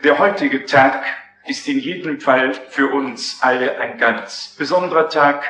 Der heutige Tag ist in jedem Fall für uns alle ein ganz besonderer Tag.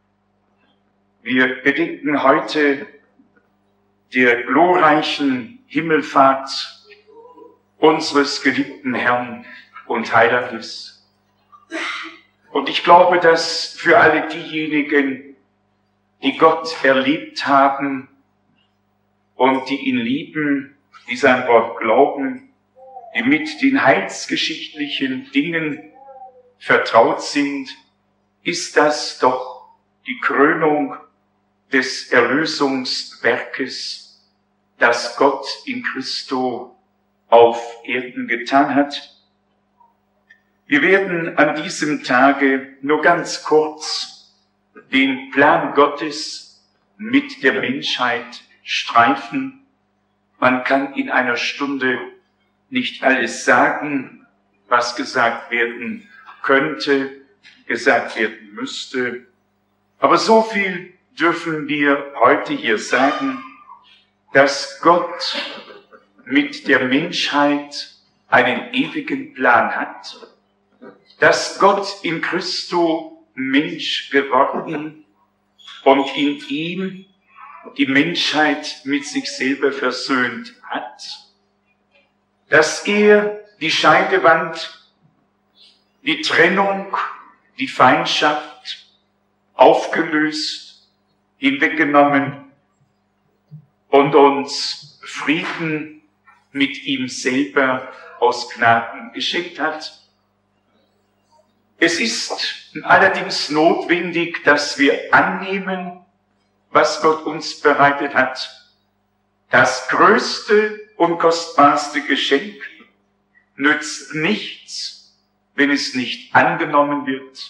Wir gedenken heute der glorreichen Himmelfahrt unseres geliebten Herrn und Heilandes. Und ich glaube, dass für alle diejenigen, die Gott erlebt haben und die ihn lieben, die sein Wort glauben, die mit den heilsgeschichtlichen Dingen vertraut sind, ist das doch die Krönung des Erlösungswerkes, das Gott in Christo auf Erden getan hat. Wir werden an diesem Tage nur ganz kurz den Plan Gottes mit der Menschheit streifen. Man kann in einer Stunde nicht alles sagen, was gesagt werden könnte, gesagt werden müsste. Aber so viel dürfen wir heute hier sagen, dass Gott mit der Menschheit einen ewigen Plan hat, dass Gott in Christo Mensch geworden und in ihm die Menschheit mit sich selber versöhnt hat, dass er die Scheidewand, die Trennung, die Feindschaft aufgelöst, hinweggenommen und uns Frieden mit ihm selber aus Gnaden geschenkt hat. Es ist allerdings notwendig, dass wir annehmen, was Gott uns bereitet hat. Das größte und kostbarste Geschenk nützt nichts, wenn es nicht angenommen wird.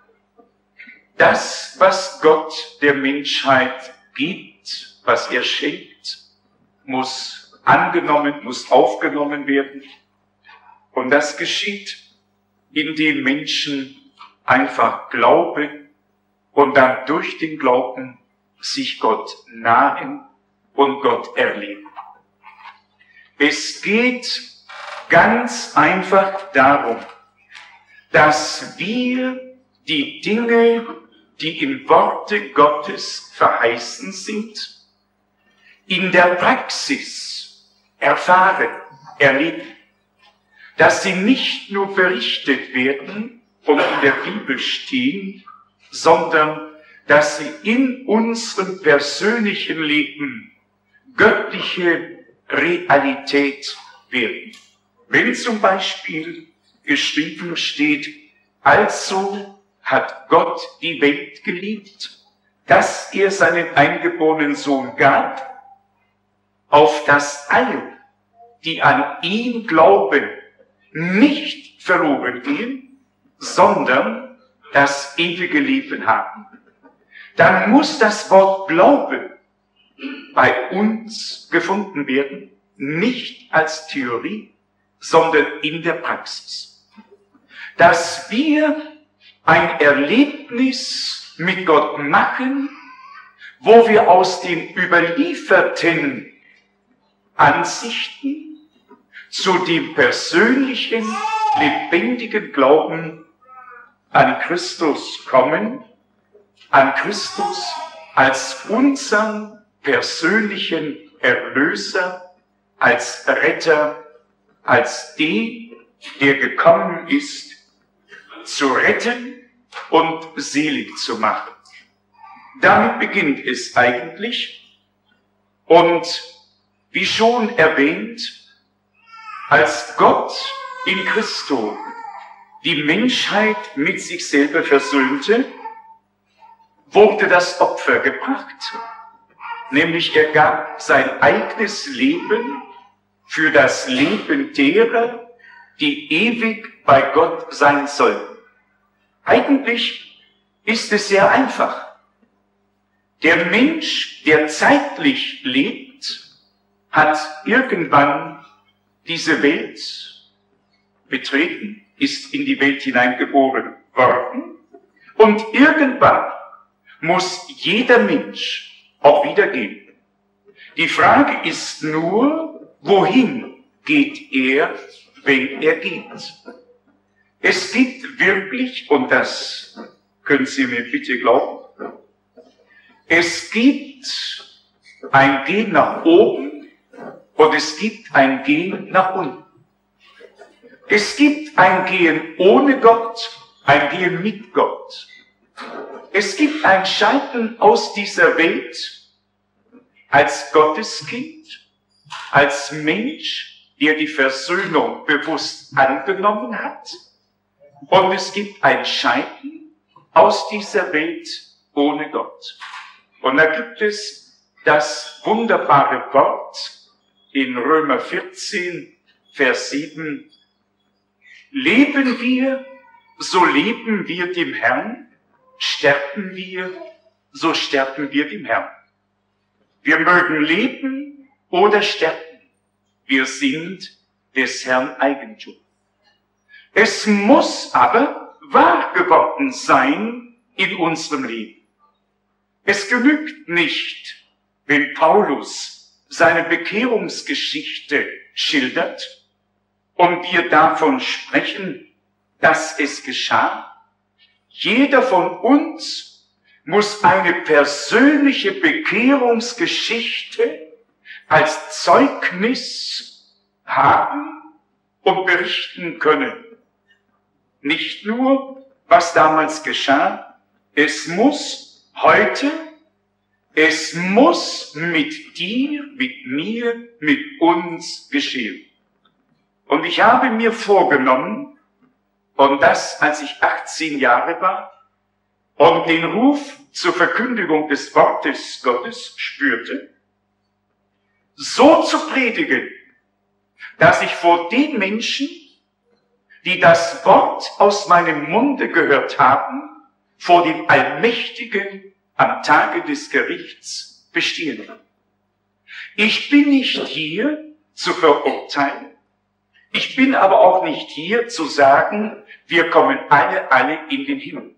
Das, was Gott der Menschheit gibt, was er schenkt, muss angenommen, muss aufgenommen werden. Und das geschieht, indem Menschen einfach glauben und dann durch den Glauben sich Gott nahen und Gott erleben. Es geht ganz einfach darum, dass wir die Dinge, die im Worte Gottes verheißen sind, in der Praxis erfahren, erleben. Dass sie nicht nur berichtet werden und in der Bibel stehen, sondern dass sie in unserem persönlichen Leben göttliche Realität werden. Wenn zum Beispiel geschrieben steht, also hat Gott die Welt geliebt, dass er seinen eingeborenen Sohn gab, auf dass alle, die an ihn glauben, nicht verloren gehen, sondern das ewige Leben haben. Dann muss das Wort Glauben bei uns gefunden werden, nicht als Theorie, sondern in der Praxis. Dass wir ein Erlebnis mit Gott machen, wo wir aus den überlieferten Ansichten zu dem persönlichen, lebendigen Glauben an Christus kommen, an Christus als unseren persönlichen Erlöser, als Retter, als den, der gekommen ist, zu retten und selig zu machen. Damit beginnt es eigentlich. Und wie schon erwähnt, als Gott in Christo die Menschheit mit sich selber versöhnte, wurde das Opfer gebracht. Nämlich er gab sein eigenes Leben für das Leben derer, die ewig bei Gott sein sollten. Eigentlich ist es sehr einfach. Der Mensch, der zeitlich lebt, hat irgendwann diese Welt betreten, ist in die Welt hineingeboren worden und irgendwann muss jeder Mensch auch wieder gehen. Die Frage ist nur, wohin geht er wenn er geht. Es gibt wirklich, und das können Sie mir bitte glauben, es gibt ein Gehen nach oben und es gibt ein Gehen nach unten. Es gibt ein Gehen ohne Gott, ein Gehen mit Gott. Es gibt ein Scheiden aus dieser Welt als Gotteskind, als Mensch, der die Versöhnung bewusst angenommen hat. Und es gibt ein Scheiden aus dieser Welt ohne Gott. Und da gibt es das wunderbare Wort in Römer 14, Vers 7. Leben wir, so leben wir dem Herrn. Sterben wir, so sterben wir dem Herrn. Wir mögen leben oder sterben. Wir sind des Herrn Eigentum. Es muss aber wahr geworden sein in unserem Leben. Es genügt nicht, wenn Paulus seine Bekehrungsgeschichte schildert und wir davon sprechen, dass es geschah. Jeder von uns muss eine persönliche Bekehrungsgeschichte als Zeugnis haben und berichten können. Nicht nur, was damals geschah, es muss heute, es muss mit dir, mit mir, mit uns geschehen. Und ich habe mir vorgenommen, und das, als ich 18 Jahre war und den Ruf zur Verkündigung des Wortes Gottes spürte, so zu predigen, dass ich vor den Menschen, die das Wort aus meinem Munde gehört haben, vor dem Allmächtigen am Tage des Gerichts bestehen. Ich bin nicht hier zu verurteilen. Ich bin aber auch nicht hier zu sagen, wir kommen alle in den Himmel.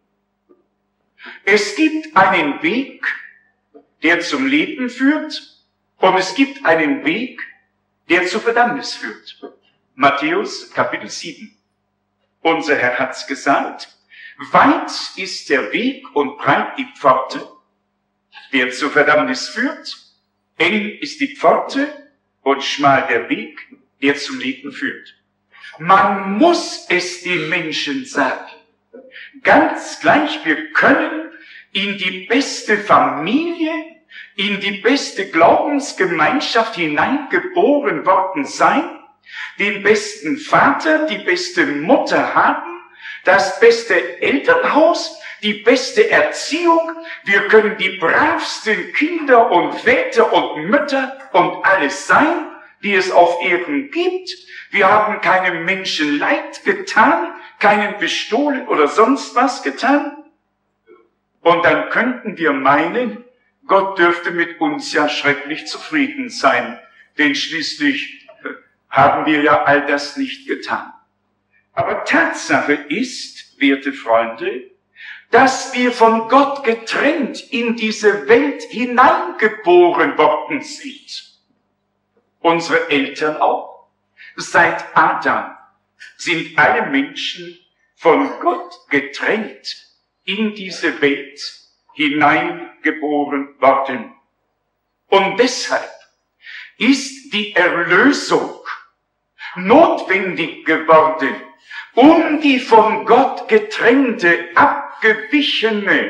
Es gibt einen Weg, der zum Leben führt, und es gibt einen Weg, der zur Verdammnis führt. Matthäus Kapitel 7. Unser Herr hat's gesagt, weit ist der Weg und breit die Pforte, der zur Verdammnis führt, eng ist die Pforte und schmal der Weg, der zum Leben führt. Man muss es den Menschen sagen. Ganz gleich, wir können in die beste Familie, in die beste Glaubensgemeinschaft hineingeboren worden sein, den besten Vater, die beste Mutter haben, das beste Elternhaus, die beste Erziehung. Wir können die bravsten Kinder und Väter und Mütter und alles sein, die es auf Erden gibt. Wir haben keinem Menschen Leid getan, keinen bestohlen oder sonst was getan. Und dann könnten wir meinen, Gott dürfte mit uns ja schrecklich zufrieden sein, denn schließlich haben wir ja all das nicht getan. Aber Tatsache ist, werte Freunde, dass wir von Gott getrennt in diese Welt hineingeboren worden sind. Unsere Eltern auch. Seit Adam sind alle Menschen von Gott getrennt in diese Welt hineingeboren worden. Und deshalb ist die Erlösung notwendig geworden, um die von Gott getrennte, abgewichene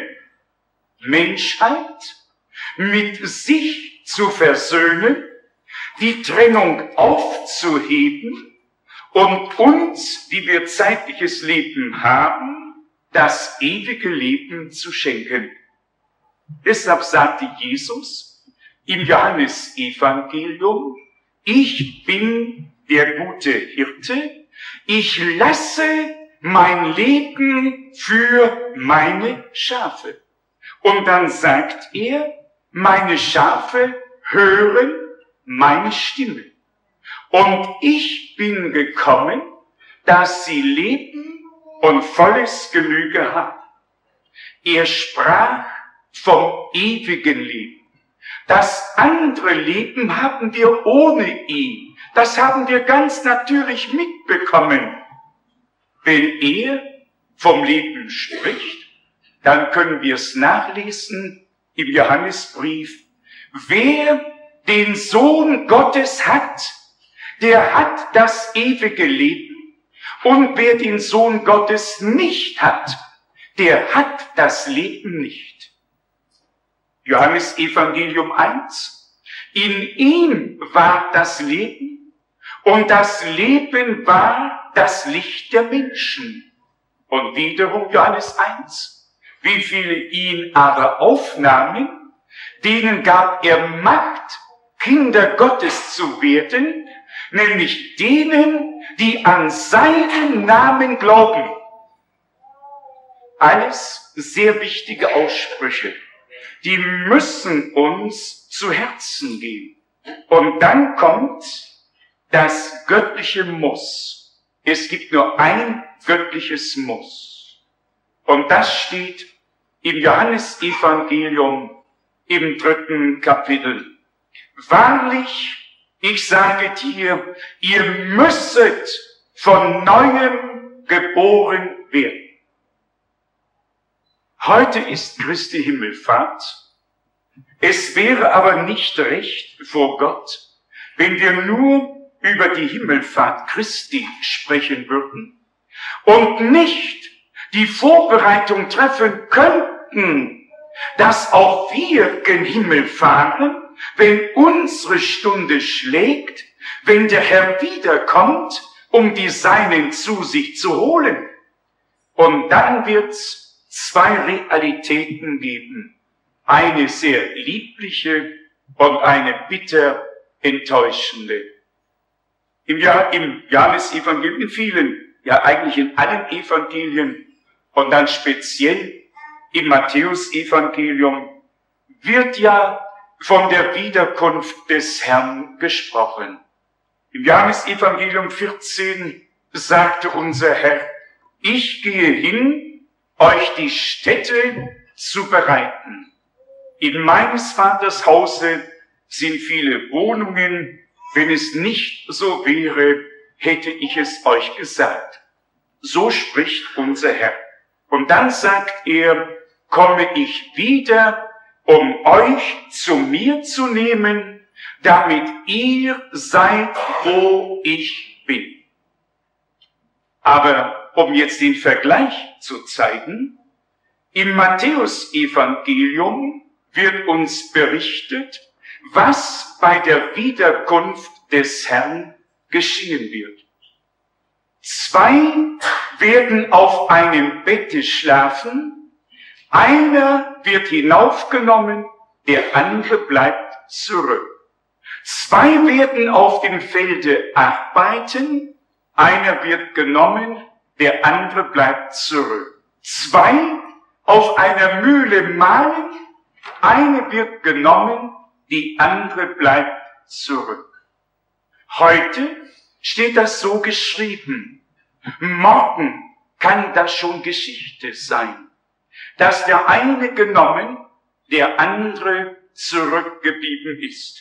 Menschheit mit sich zu versöhnen, die Trennung aufzuheben und uns, die wir zeitliches Leben haben, das ewige Leben zu schenken. Deshalb sagte Jesus im Johannesevangelium, ich bin der gute Hirte, ich lasse mein Leben für meine Schafe. Und dann sagt er, meine Schafe hören meine Stimme. Und ich bin gekommen, dass sie leben und volles Genüge haben. Er sprach vom ewigen Leben. Das andere Leben haben wir ohne ihn. Das haben wir ganz natürlich mitbekommen. Wenn er vom Leben spricht, dann können wir es nachlesen im Johannesbrief. Wer den Sohn Gottes hat, der hat das ewige Leben. Und wer den Sohn Gottes nicht hat, der hat das Leben nicht. Johannes Evangelium 1. In ihm war das Leben und das Leben war das Licht der Menschen. Und wiederum Johannes 1. Wie viele ihn aber aufnahmen, denen gab er Macht, Kinder Gottes zu werden, nämlich denen, die an seinen Namen glauben. Alles sehr wichtige Aussprüche. Die müssen uns zu Herzen gehen. Und dann kommt das göttliche Muss. Es gibt nur ein göttliches Muss. Und das steht im Johannesevangelium im 3. Kapitel. Wahrlich, ich sage dir, ihr müsset von Neuem geboren werden. Heute ist Christi Himmelfahrt. Es wäre aber nicht recht vor Gott, wenn wir nur über die Himmelfahrt Christi sprechen würden und nicht die Vorbereitung treffen könnten, dass auch wir gen Himmel fahren, wenn unsere Stunde schlägt, wenn der Herr wiederkommt, um die Seinen zu sich zu holen. Und dann wird's zwei Realitäten geben. Eine sehr liebliche und eine bitter enttäuschende. Im Johannesevangelium, in vielen, ja eigentlich in allen Evangelien und dann speziell im Matthäusevangelium wird ja von der Wiederkunft des Herrn gesprochen. Im Johannesevangelium 14 sagte unser Herr, ich gehe hin, euch die Stätte zu bereiten. In meines Vaters Hause sind viele Wohnungen. Wenn es nicht so wäre, hätte ich es euch gesagt. So spricht unser Herr. Und dann sagt er, komme ich wieder, um euch zu mir zu nehmen, damit ihr seid, wo ich bin. Aber um jetzt den Vergleich zu zeigen, im Matthäusevangelium wird uns berichtet, was bei der Wiederkunft des Herrn geschehen wird. Zwei werden auf einem Bette schlafen, einer wird hinaufgenommen, der andere bleibt zurück. Zwei werden auf dem Felde arbeiten, einer wird genommen, der andere bleibt zurück. Zwei auf einer Mühle mahlen, eine wird genommen, die andere bleibt zurück. Heute steht das so geschrieben. Morgen kann das schon Geschichte sein, dass der eine genommen, der andere zurückgeblieben ist.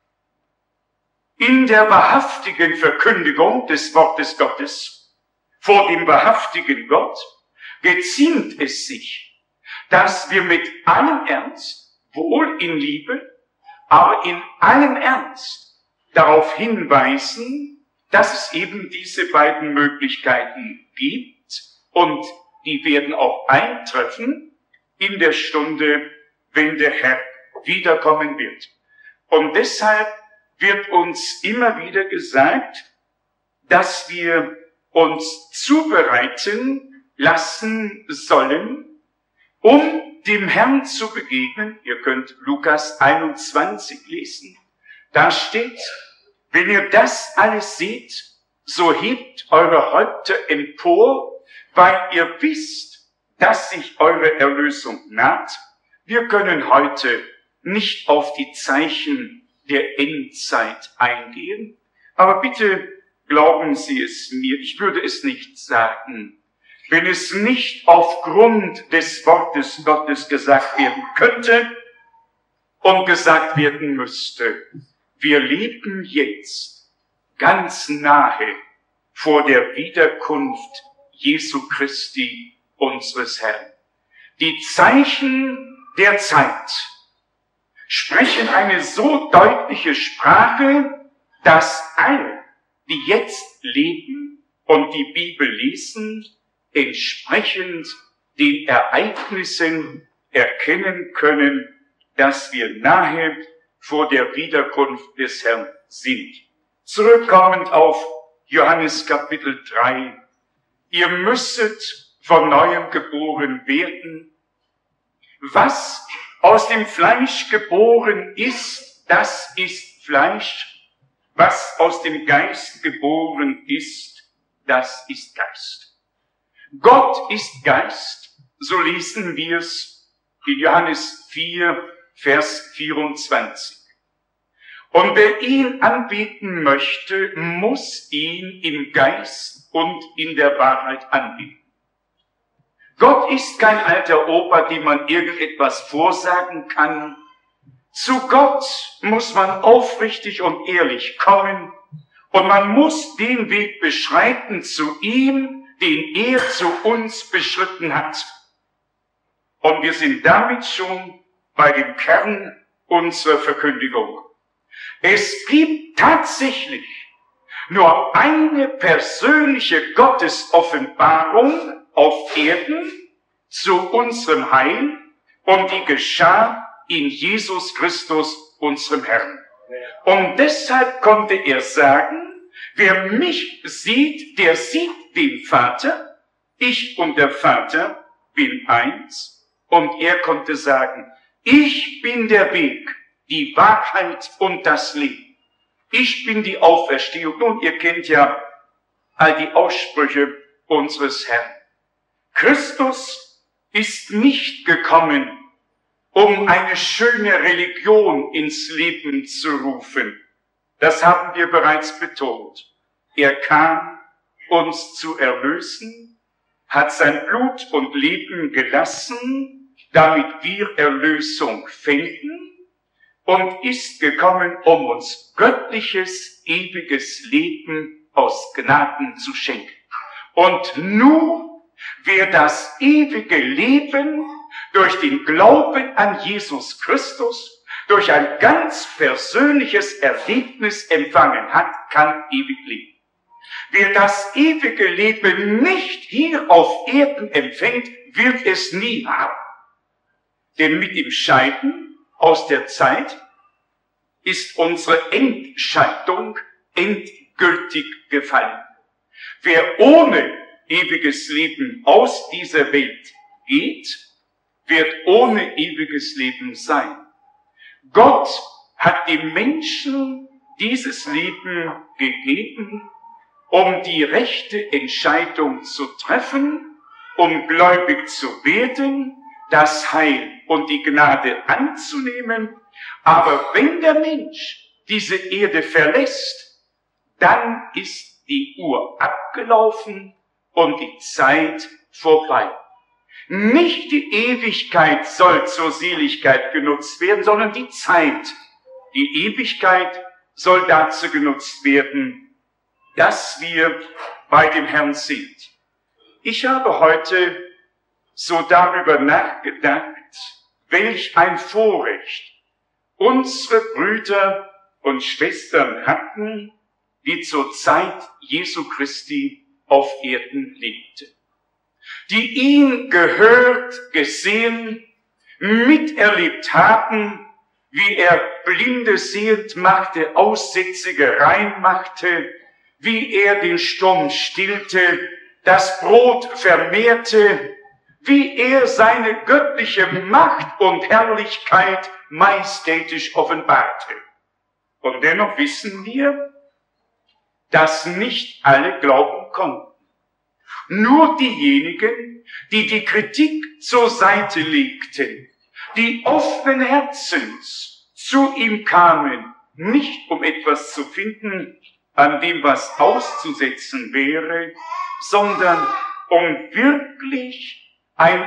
In der wahrhaftigen Verkündigung des Wortes Gottes vor dem wahrhaftigen Gott geziemt es sich, dass wir mit allem Ernst, wohl in Liebe, aber in allem Ernst darauf hinweisen, dass es eben diese beiden Möglichkeiten gibt und die werden auch eintreffen in der Stunde, wenn der Herr wiederkommen wird. Und deshalb wird uns immer wieder gesagt, dass wir uns zubereiten lassen sollen, um dem Herrn zu begegnen. Ihr könnt Lukas 21 lesen. Da steht, wenn ihr das alles seht, so hebt eure Häupter empor, weil ihr wisst, dass sich eure Erlösung naht. Wir können heute nicht auf die Zeichen der Endzeit eingehen, aber bitte glauben Sie es mir, ich würde es nicht sagen, wenn es nicht aufgrund des Wortes Gottes gesagt werden könnte und gesagt werden müsste. Wir leben jetzt ganz nahe vor der Wiederkunft Jesu Christi, unseres Herrn. Die Zeichen der Zeit sprechen eine so deutliche Sprache, dass alle, die jetzt leben und die Bibel lesen, entsprechend den Ereignissen erkennen können, dass wir nahe vor der Wiederkunft des Herrn sind. Zurückkommend auf Johannes Kapitel 3. Ihr müsstet von Neuem geboren werden. Was aus dem Fleisch geboren ist, das ist Fleisch. Was aus dem Geist geboren ist, das ist Geist. Gott ist Geist, so lesen wir es in Johannes 4, Vers 24. Und wer ihn anbeten möchte, muss ihn im Geist und in der Wahrheit anbeten. Gott ist kein alter Opa, dem man irgendetwas vorsagen kann. Zu Gott muss man aufrichtig und ehrlich kommen und man muss den Weg beschreiten zu ihm, den er zu uns beschritten hat. Und wir sind damit schon bei dem Kern unserer Verkündigung. Es gibt tatsächlich nur eine persönliche Gottesoffenbarung auf Erden zu unserem Heil und die geschah in Jesus Christus, unserem Herrn. Und deshalb konnte er sagen, wer mich sieht, der sieht den Vater, ich und der Vater bin eins. Und er konnte sagen, ich bin der Weg, die Wahrheit und das Leben. Ich bin die Auferstehung. Nun, ihr kennt ja all die Aussprüche unseres Herrn. Christus ist nicht gekommen, um eine schöne Religion ins Leben zu rufen. Das haben wir bereits betont. Er kam, uns zu erlösen, hat sein Blut und Leben gelassen, damit wir Erlösung finden, und ist gekommen, um uns göttliches, ewiges Leben aus Gnaden zu schenken. Und nur wer das ewige Leben durch den Glauben an Jesus Christus, durch ein ganz persönliches Erlebnis empfangen hat, kann ewig leben. Wer das ewige Leben nicht hier auf Erden empfängt, wird es nie haben. Denn mit dem Scheiden aus der Zeit ist unsere Entscheidung endgültig gefallen. Wer ohne ewiges Leben aus dieser Welt geht, wird ohne ewiges Leben sein. Gott hat dem Menschen dieses Leben gegeben, um die rechte Entscheidung zu treffen, um gläubig zu werden, das Heil und die Gnade anzunehmen. Aber wenn der Mensch diese Erde verlässt, dann ist die Uhr abgelaufen und die Zeit vorbei. Nicht die Ewigkeit soll zur Seligkeit genutzt werden, sondern die Zeit. Die Ewigkeit soll dazu genutzt werden, dass wir bei dem Herrn sind. Ich habe heute so darüber nachgedacht, welch ein Vorrecht unsere Brüder und Schwestern hatten, die zur Zeit Jesu Christi auf Erden lebten. Die ihn gehört, gesehen, miterlebt haben, wie er Blinde sehend machte, Aussätzige rein machte, wie er den Sturm stillte, das Brot vermehrte, wie er seine göttliche Macht und Herrlichkeit majestätisch offenbarte. Und dennoch wissen wir, dass nicht alle glauben konnten. Nur diejenigen, die die Kritik zur Seite legten, die offenen Herzens zu ihm kamen, nicht um etwas zu finden, an dem was auszusetzen wäre, sondern um wirklich ein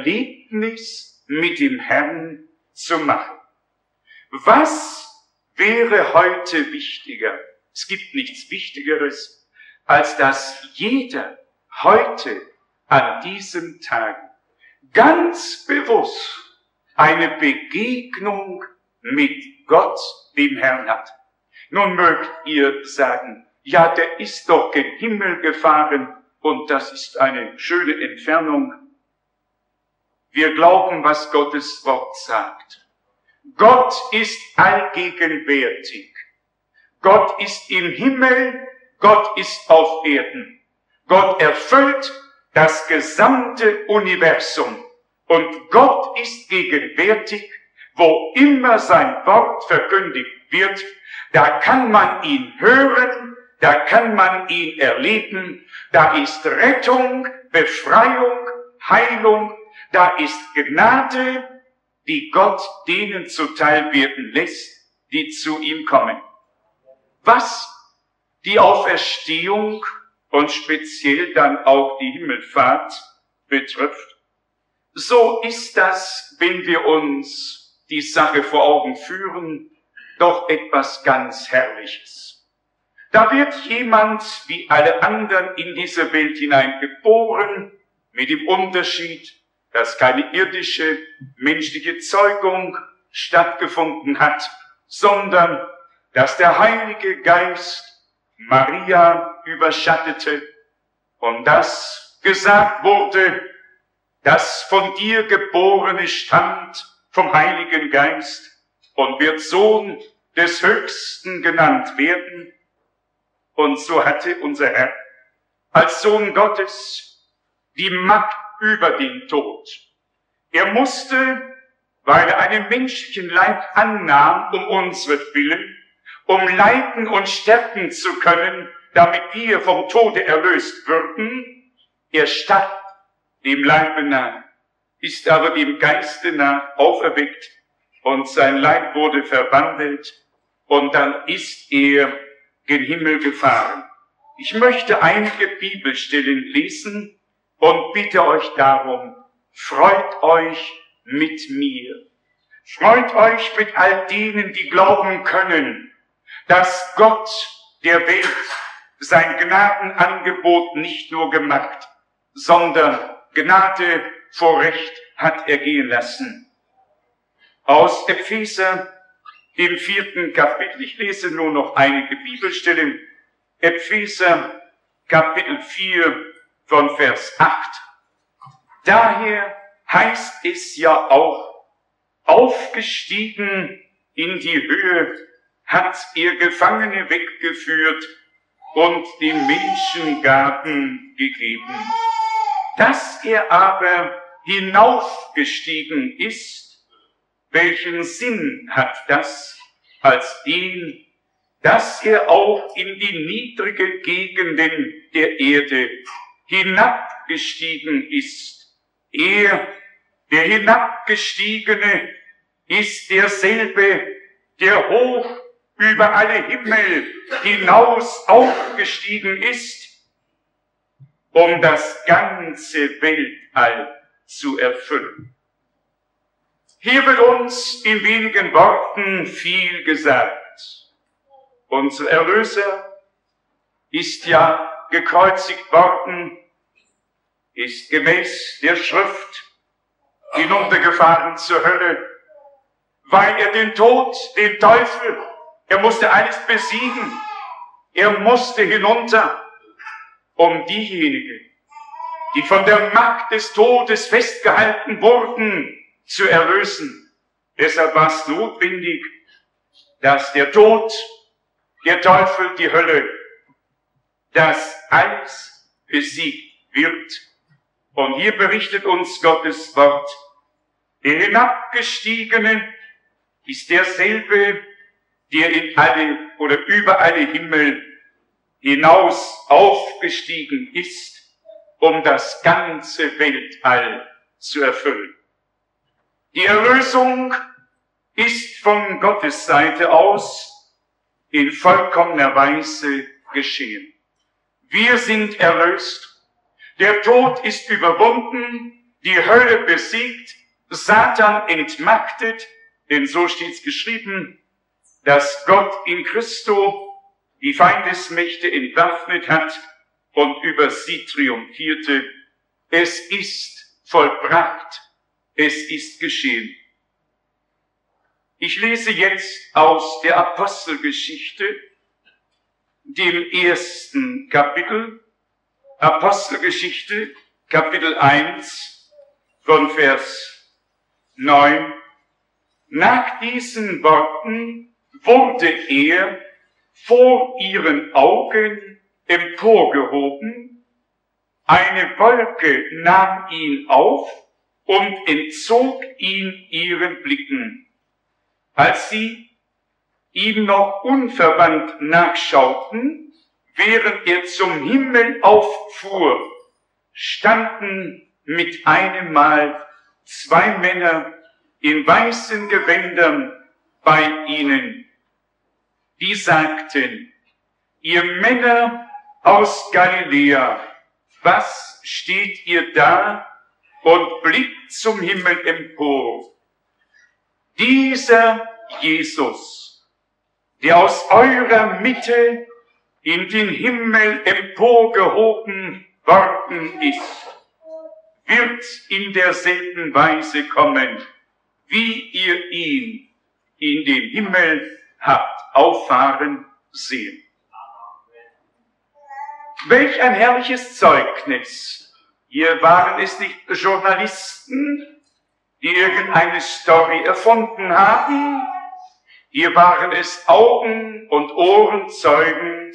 Erlebnis mit dem Herrn zu machen. Was wäre heute wichtiger? Es gibt nichts Wichtigeres, als dass jeder heute an diesem Tag ganz bewusst eine Begegnung mit Gott, dem Herrn hat. Nun mögt ihr sagen, ja, der ist doch gen Himmel gefahren und das ist eine schöne Entfernung. Wir glauben, was Gottes Wort sagt. Gott ist allgegenwärtig. Gott ist im Himmel, Gott ist auf Erden. Gott erfüllt das gesamte Universum. Und Gott ist gegenwärtig, wo immer sein Wort verkündigt wird. Da kann man ihn hören, da kann man ihn erleben. Da ist Rettung, Befreiung, Heilung. Da ist Gnade, die Gott denen zuteil werden lässt, die zu ihm kommen. Was die Auferstehung und speziell dann auch die Himmelfahrt betrifft, so ist das, wenn wir uns die Sache vor Augen führen, doch etwas ganz Herrliches. Da wird jemand wie alle anderen in diese Welt hinein geboren, mit dem Unterschied, dass keine irdische, menschliche Zeugung stattgefunden hat, sondern dass der Heilige Geist Maria überschattete und dass gesagt wurde, das von dir Geborene stammt vom Heiligen Geist und wird Sohn des Höchsten genannt werden. Und so hatte unser Herr als Sohn Gottes die Macht über den Tod. Er musste, weil er einen menschlichen Leib annahm, um unsretwillen, um leiden und sterben zu können, damit wir vom Tode erlöst würden, er starb dem Leibe nach, ist aber dem Geiste nach auferweckt und sein Leib wurde verwandelt und dann ist er gen Himmel gefahren. Ich möchte einige Bibelstellen lesen und bitte euch darum, freut euch mit mir. Freut euch mit all denen, die glauben können, dass Gott der Welt sein Gnadenangebot nicht nur gemacht, sondern Gnade vor Recht hat ergehen lassen. Aus Epheser, dem 4. Kapitel, ich lese nur noch einige Bibelstellen, Epheser, Kapitel 4, von Vers 8. Daher heißt es ja auch, aufgestiegen in die Höhe hat er Gefangene weggeführt und den Menschen Gaben gegeben. Dass er aber hinaufgestiegen ist, welchen Sinn hat das als den, dass er auch in die niedrige Gegenden der Erde hinabgestiegen ist. Er, der Hinabgestiegene, ist derselbe, der hoch über alle Himmel hinaus aufgestiegen ist, um das ganze Weltall zu erfüllen. Hier wird uns in wenigen Worten viel gesagt. Unser Erlöser ist ja gekreuzigt worden, ist gemäß der Schrift hinuntergefahren zur Hölle, weil er den Tod, den Teufel, er musste alles besiegen, er musste hinunter, um diejenigen, die von der Macht des Todes festgehalten wurden, zu erlösen. Deshalb war es notwendig, dass der Tod, der Teufel, die Hölle, dass alles besiegt wird. Und hier berichtet uns Gottes Wort, der Hinabgestiegene ist derselbe, der in alle oder über alle Himmel hinaus aufgestiegen ist, um das ganze Weltall zu erfüllen. Die Erlösung ist von Gottes Seite aus in vollkommener Weise geschehen. Wir sind erlöst, der Tod ist überwunden, die Hölle besiegt, Satan entmachtet, denn so steht's geschrieben, dass Gott in Christo die Feindesmächte entwaffnet hat und über sie triumphierte. Es ist vollbracht, es ist geschehen. Ich lese jetzt aus der Apostelgeschichte, dem ersten Kapitel, Apostelgeschichte, Kapitel 1, von Vers 9. Nach diesen Worten wurde er vor ihren Augen emporgehoben, eine Wolke nahm ihn auf und entzog ihn ihren Blicken. Als sie ihm noch unverwandt nachschauten, während er zum Himmel auffuhr, standen mit einem Mal zwei Männer in weißen Gewändern bei ihnen. Die sagten: Ihr Männer aus Galiläa, was steht ihr da und blickt zum Himmel empor? Dieser Jesus, der aus eurer Mitte in den Himmel emporgehoben worden ist, wird in derselben Weise kommen, wie ihr ihn in den Himmel habt auffahren sehen. Welch ein herrliches Zeugnis! Hier waren es nicht Journalisten, die irgendeine Story erfunden haben. Hier waren es Augen- und Ohrenzeugen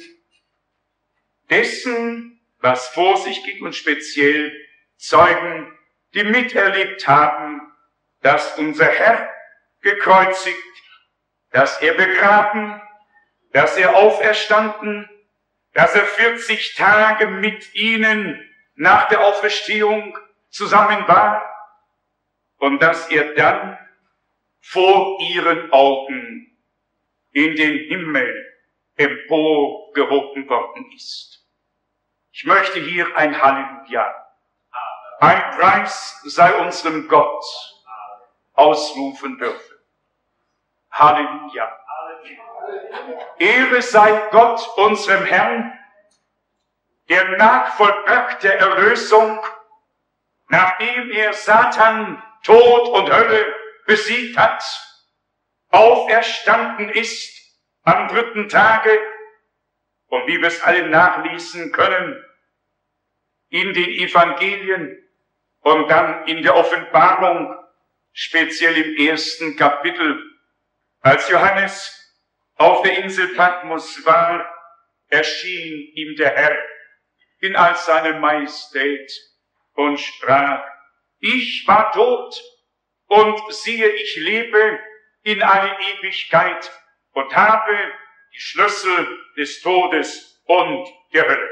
dessen, was vor sich ging, und speziell Zeugen, die miterlebt haben, dass unser Herr gekreuzigt, dass er begraben, dass er auferstanden, dass er 40 Tage mit ihnen nach der Auferstehung zusammen war und dass er dann vor ihren Augen in den Himmel emporgehoben worden ist. Ich möchte hier ein Halleluja, ein Preis sei unserem Gott ausrufen dürfen. Halleluja. Ehre sei Gott, unserem Herrn, der nach vollbrachter Erlösung, nachdem er Satan, Tod und Hölle besiegt hat, auferstanden ist am 3. Tage und wie wir es alle nachlesen können, in den Evangelien und dann in der Offenbarung, speziell im 1. Kapitel, als Johannes auf der Insel Patmos war, erschien ihm der Herr in all seiner Majestät und sprach: Ich war tot und siehe, ich lebe in alle Ewigkeit und habe die Schlüssel des Todes und der Hölle.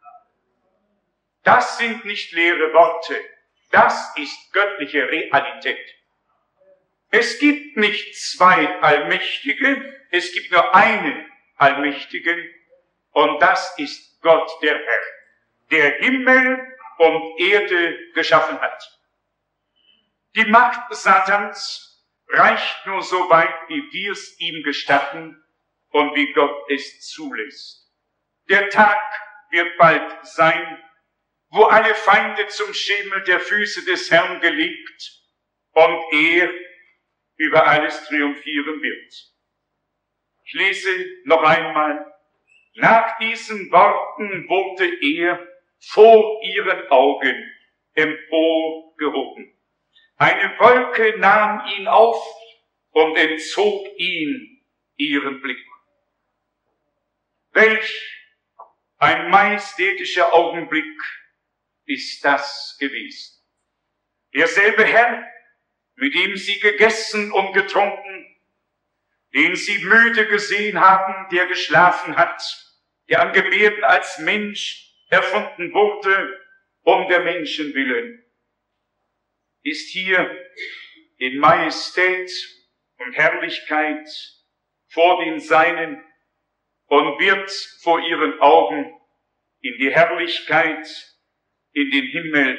Das sind nicht leere Worte, das ist göttliche Realität. Es gibt nicht zwei Allmächtige, es gibt nur einen Allmächtigen, und das ist Gott der Herr, der Himmel und Erde geschaffen hat. Die Macht Satans reicht nur so weit, wie wir es ihm gestatten und wie Gott es zulässt. Der Tag wird bald sein, wo alle Feinde zum Schemel der Füße des Herrn gelegt und er über alles triumphieren wird. Ich lese noch einmal: Nach diesen Worten wurde er vor ihren Augen emporgehoben. Eine Wolke nahm ihn auf und entzog ihn ihren Blick. Welch ein majestätischer Augenblick ist das gewesen. Derselbe Herr, mit dem sie gegessen und getrunken, den sie müde gesehen haben, der geschlafen hat, der an Gebärden als Mensch erfunden wurde, um der Menschen willen, ist hier in Majestät und Herrlichkeit vor den Seinen und wird vor ihren Augen in die Herrlichkeit, in den Himmel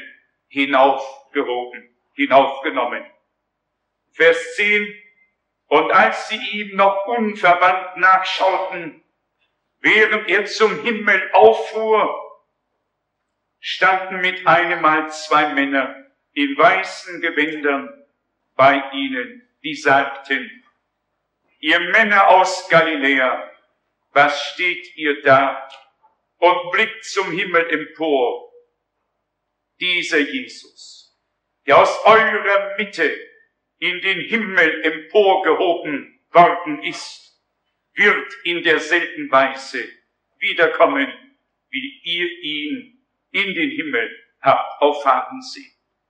hinaufgenommen. Vers 10: Und als sie ihm noch unverwandt nachschauten, während er zum Himmel auffuhr, standen mit einem Mal 2 Männer in weißen Gewändern bei ihnen, die sagten: Ihr Männer aus Galiläa, was steht ihr da und blickt zum Himmel empor? Dieser Jesus, der aus eurer Mitte in den Himmel emporgehoben worden ist, wird in derselben Weise wiederkommen, wie ihr ihn in den Himmel habt auffahren sehen.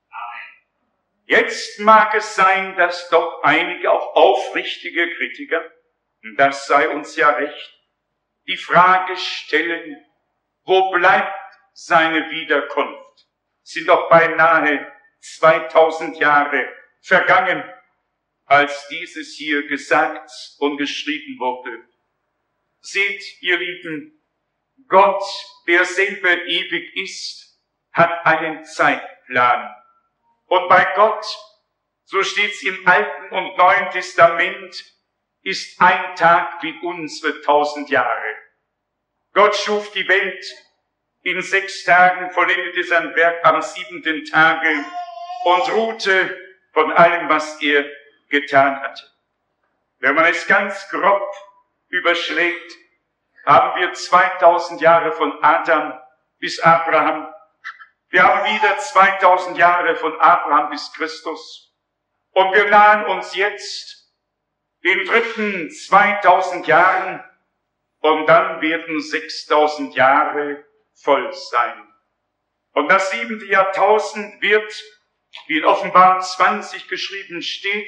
Jetzt mag es sein, dass doch einige, auch aufrichtige Kritiker, und das sei uns ja recht, die Frage stellen: Wo bleibt seine Wiederkunft? Sind doch beinahe 2000 Jahre vergangen, als dieses hier gesagt und geschrieben wurde. Seht, ihr Lieben, Gott, der selber ewig ist, hat einen Zeitplan. Und bei Gott, so steht's im Alten und Neuen Testament, ist ein Tag wie unsere 1000 Jahre. Gott schuf die Welt in 6 Tagen, vollendete sein Werk am 7. Tage und ruhte von allem, was er getan hatte. Wenn man es ganz grob überschlägt, haben wir 2000 Jahre von Adam bis Abraham. Wir haben wieder 2000 Jahre von Abraham bis Christus. Und wir nahen uns jetzt den dritten 2000 Jahren und dann werden 6000 Jahre voll sein. Und das 7. Jahrtausend wird, wie in Offenbarung 20 geschrieben steht,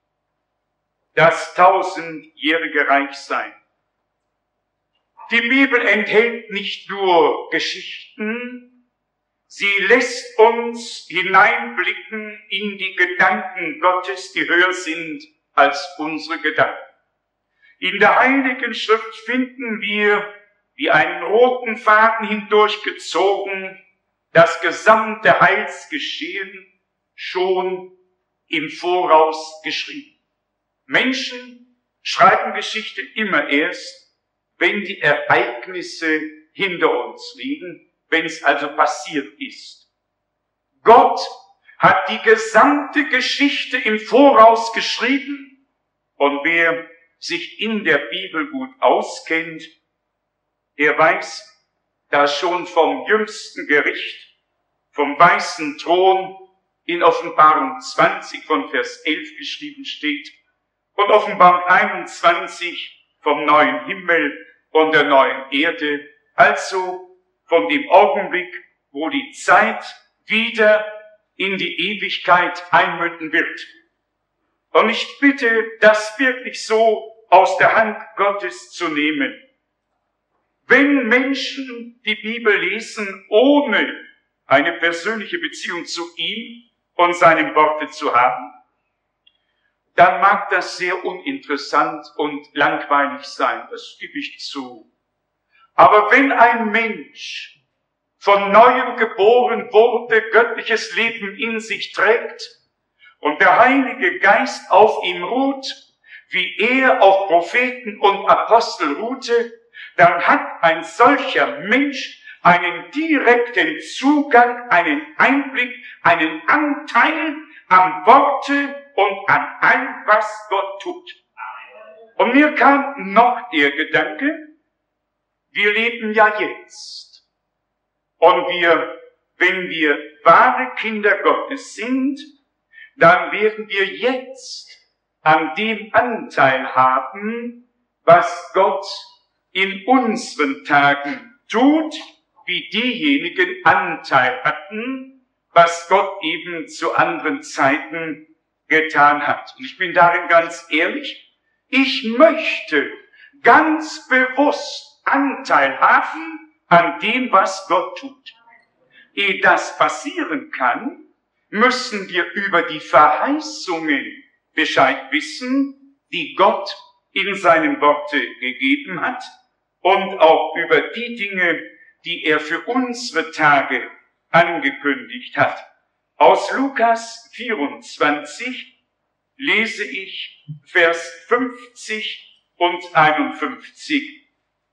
das 1000-jährige Reich sein. Die Bibel enthält nicht nur Geschichten, sie lässt uns hineinblicken in die Gedanken Gottes, die höher sind als unsere Gedanken. In der Heiligen Schrift finden wir, wie einen roten Faden hindurchgezogen, das gesamte Heilsgeschehen schon im Voraus geschrieben. Menschen schreiben Geschichte immer erst, wenn die Ereignisse hinter uns liegen, wenn es also passiert ist. Gott hat die gesamte Geschichte im Voraus geschrieben, und wer sich in der Bibel gut auskennt, der weiß, dass schon vom jüngsten Gericht, vom weißen Thron in Offenbarung 20 von Vers 11 geschrieben steht und Offenbarung 21 vom neuen Himmel und der neuen Erde, also von dem Augenblick, wo die Zeit wieder in die Ewigkeit einmünden wird. Und ich bitte, das wirklich so aus der Hand Gottes zu nehmen. Wenn Menschen die Bibel lesen, ohne eine persönliche Beziehung zu ihm und seinem Worte zu haben, dann mag das sehr uninteressant und langweilig sein, das gebe ich zu. Aber wenn ein Mensch von Neuem geboren wurde, göttliches Leben in sich trägt und der Heilige Geist auf ihm ruht, wie er auf Propheten und Apostel ruhte, dann hat ein solcher Mensch einen direkten Zugang, einen Einblick, einen Anteil am Worte und an allem, was Gott tut. Und mir kam noch der Gedanke, wir leben ja jetzt. Und wenn wir wahre Kinder Gottes sind, dann werden wir jetzt an dem Anteil haben, was Gott in unseren Tagen tut, wie diejenigen Anteil hatten, was Gott eben zu anderen Zeiten getan hat. Und ich bin darin ganz ehrlich, ich möchte ganz bewusst Anteil haben an dem, was Gott tut. Ehe das passieren kann, müssen wir über die Verheißungen Bescheid wissen, die Gott in seinem Worte gegeben hat, und auch über die Dinge, die er für unsere Tage angekündigt hat. Aus Lukas 24 lese ich Vers 50 und 51.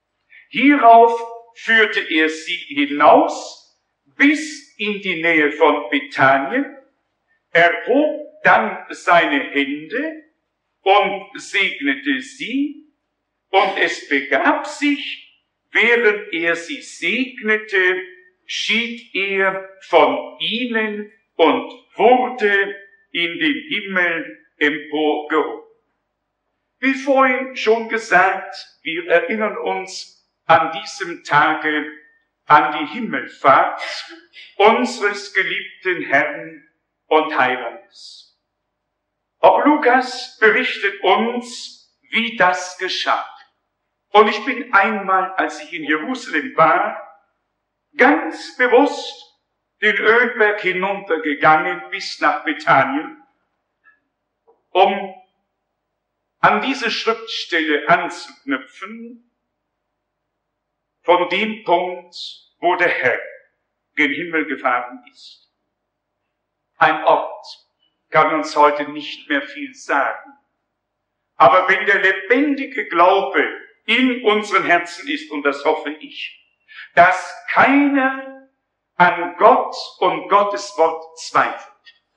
Hierauf führte er sie hinaus bis in die Nähe von Bethanien, erhob dann seine Hände und segnete sie, und es begab sich, während er sie segnete, schied er von ihnen und wurde in den Himmel emporgehoben. Wie vorhin schon gesagt, wir erinnern uns an diesem Tage an die Himmelfahrt unseres geliebten Herrn und Heilandes. Auch Lukas berichtet uns, wie das geschah. Und ich bin einmal, als ich in Jerusalem war, ganz bewusst den Ölberg hinuntergegangen bis nach Bethanien, um an diese Schriftstelle anzuknüpfen, von dem Punkt, wo der Herr gen Himmel gefahren ist. Ein Ort kann uns heute nicht mehr viel sagen. Aber wenn der lebendige Glaube in unseren Herzen ist, und das hoffe ich, dass keiner an Gott und Gottes Wort zweifelt.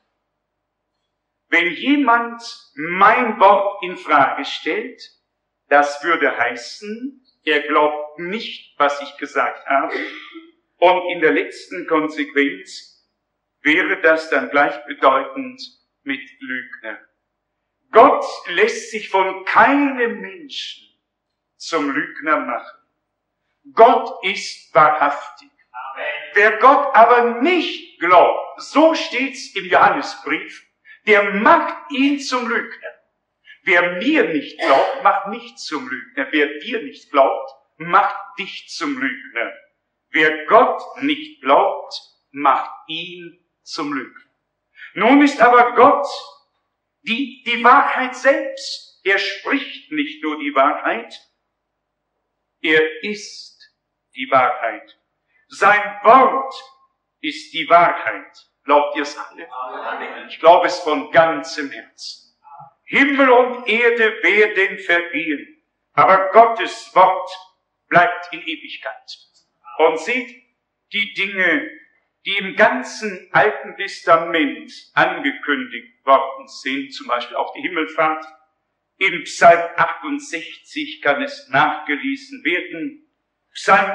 Wenn jemand mein Wort in Frage stellt, das würde heißen, er glaubt nicht, was ich gesagt habe, und in der letzten Konsequenz wäre das dann gleichbedeutend mit Lügner. Gott lässt sich von keinem Menschen zum Lügner machen. Gott ist wahrhaftig. Amen. Wer Gott aber nicht glaubt, so steht's im Johannesbrief, der macht ihn zum Lügner. Wer mir nicht glaubt, macht mich zum Lügner. Wer dir nicht glaubt, macht dich zum Lügner. Wer Gott nicht glaubt, macht ihn zum Lügner. Nun ist aber Gott die Wahrheit selbst. Er spricht nicht nur die Wahrheit, er ist die Wahrheit. Sein Wort ist die Wahrheit. Glaubt ihr es alle? Ich glaube es von ganzem Herzen. Himmel und Erde werden vergehen, aber Gottes Wort bleibt in Ewigkeit. Und seht, die Dinge, die im ganzen Alten Testament angekündigt worden sind, zum Beispiel auch die Himmelfahrt, in Psalm 68 kann es nachgelesen werden. Psalm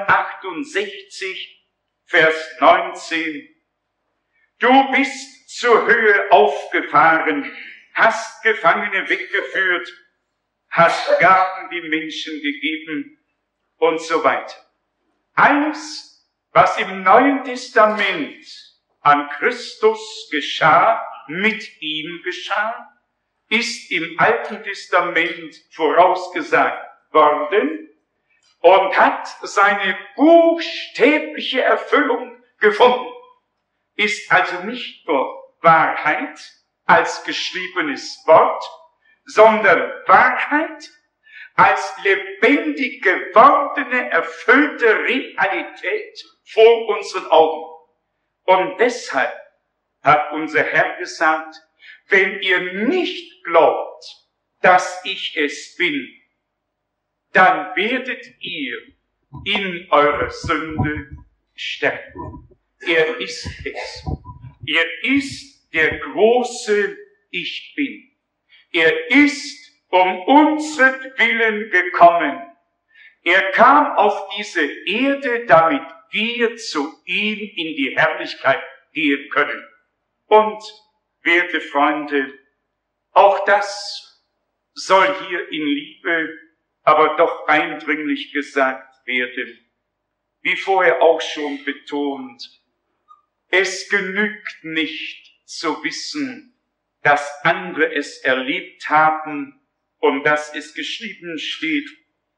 68, Vers 19. Du bist zur Höhe aufgefahren, hast Gefangene weggeführt, hast Gaben den Menschen gegeben und so weiter. Alles, was im Neuen Testament an Christus geschah, mit ihm geschah, ist im Alten Testament vorausgesagt worden und hat seine buchstäbliche Erfüllung gefunden. Ist also nicht nur Wahrheit als geschriebenes Wort, sondern Wahrheit als lebendig gewordene, erfüllte Realität vor unseren Augen. Und deshalb hat unser Herr gesagt, wenn ihr nicht glaubt, dass ich es bin, dann werdet ihr in eurer Sünde sterben. Er ist es. Er ist der große Ich Bin. Er ist um unsretwillen gekommen. Er kam auf diese Erde, damit wir zu ihm in die Herrlichkeit gehen können. Und, werte Freunde, auch das soll hier in Liebe, aber doch eindringlich gesagt werden. Wie vorher auch schon betont, es genügt nicht zu wissen, dass andere es erlebt haben und dass es geschrieben steht.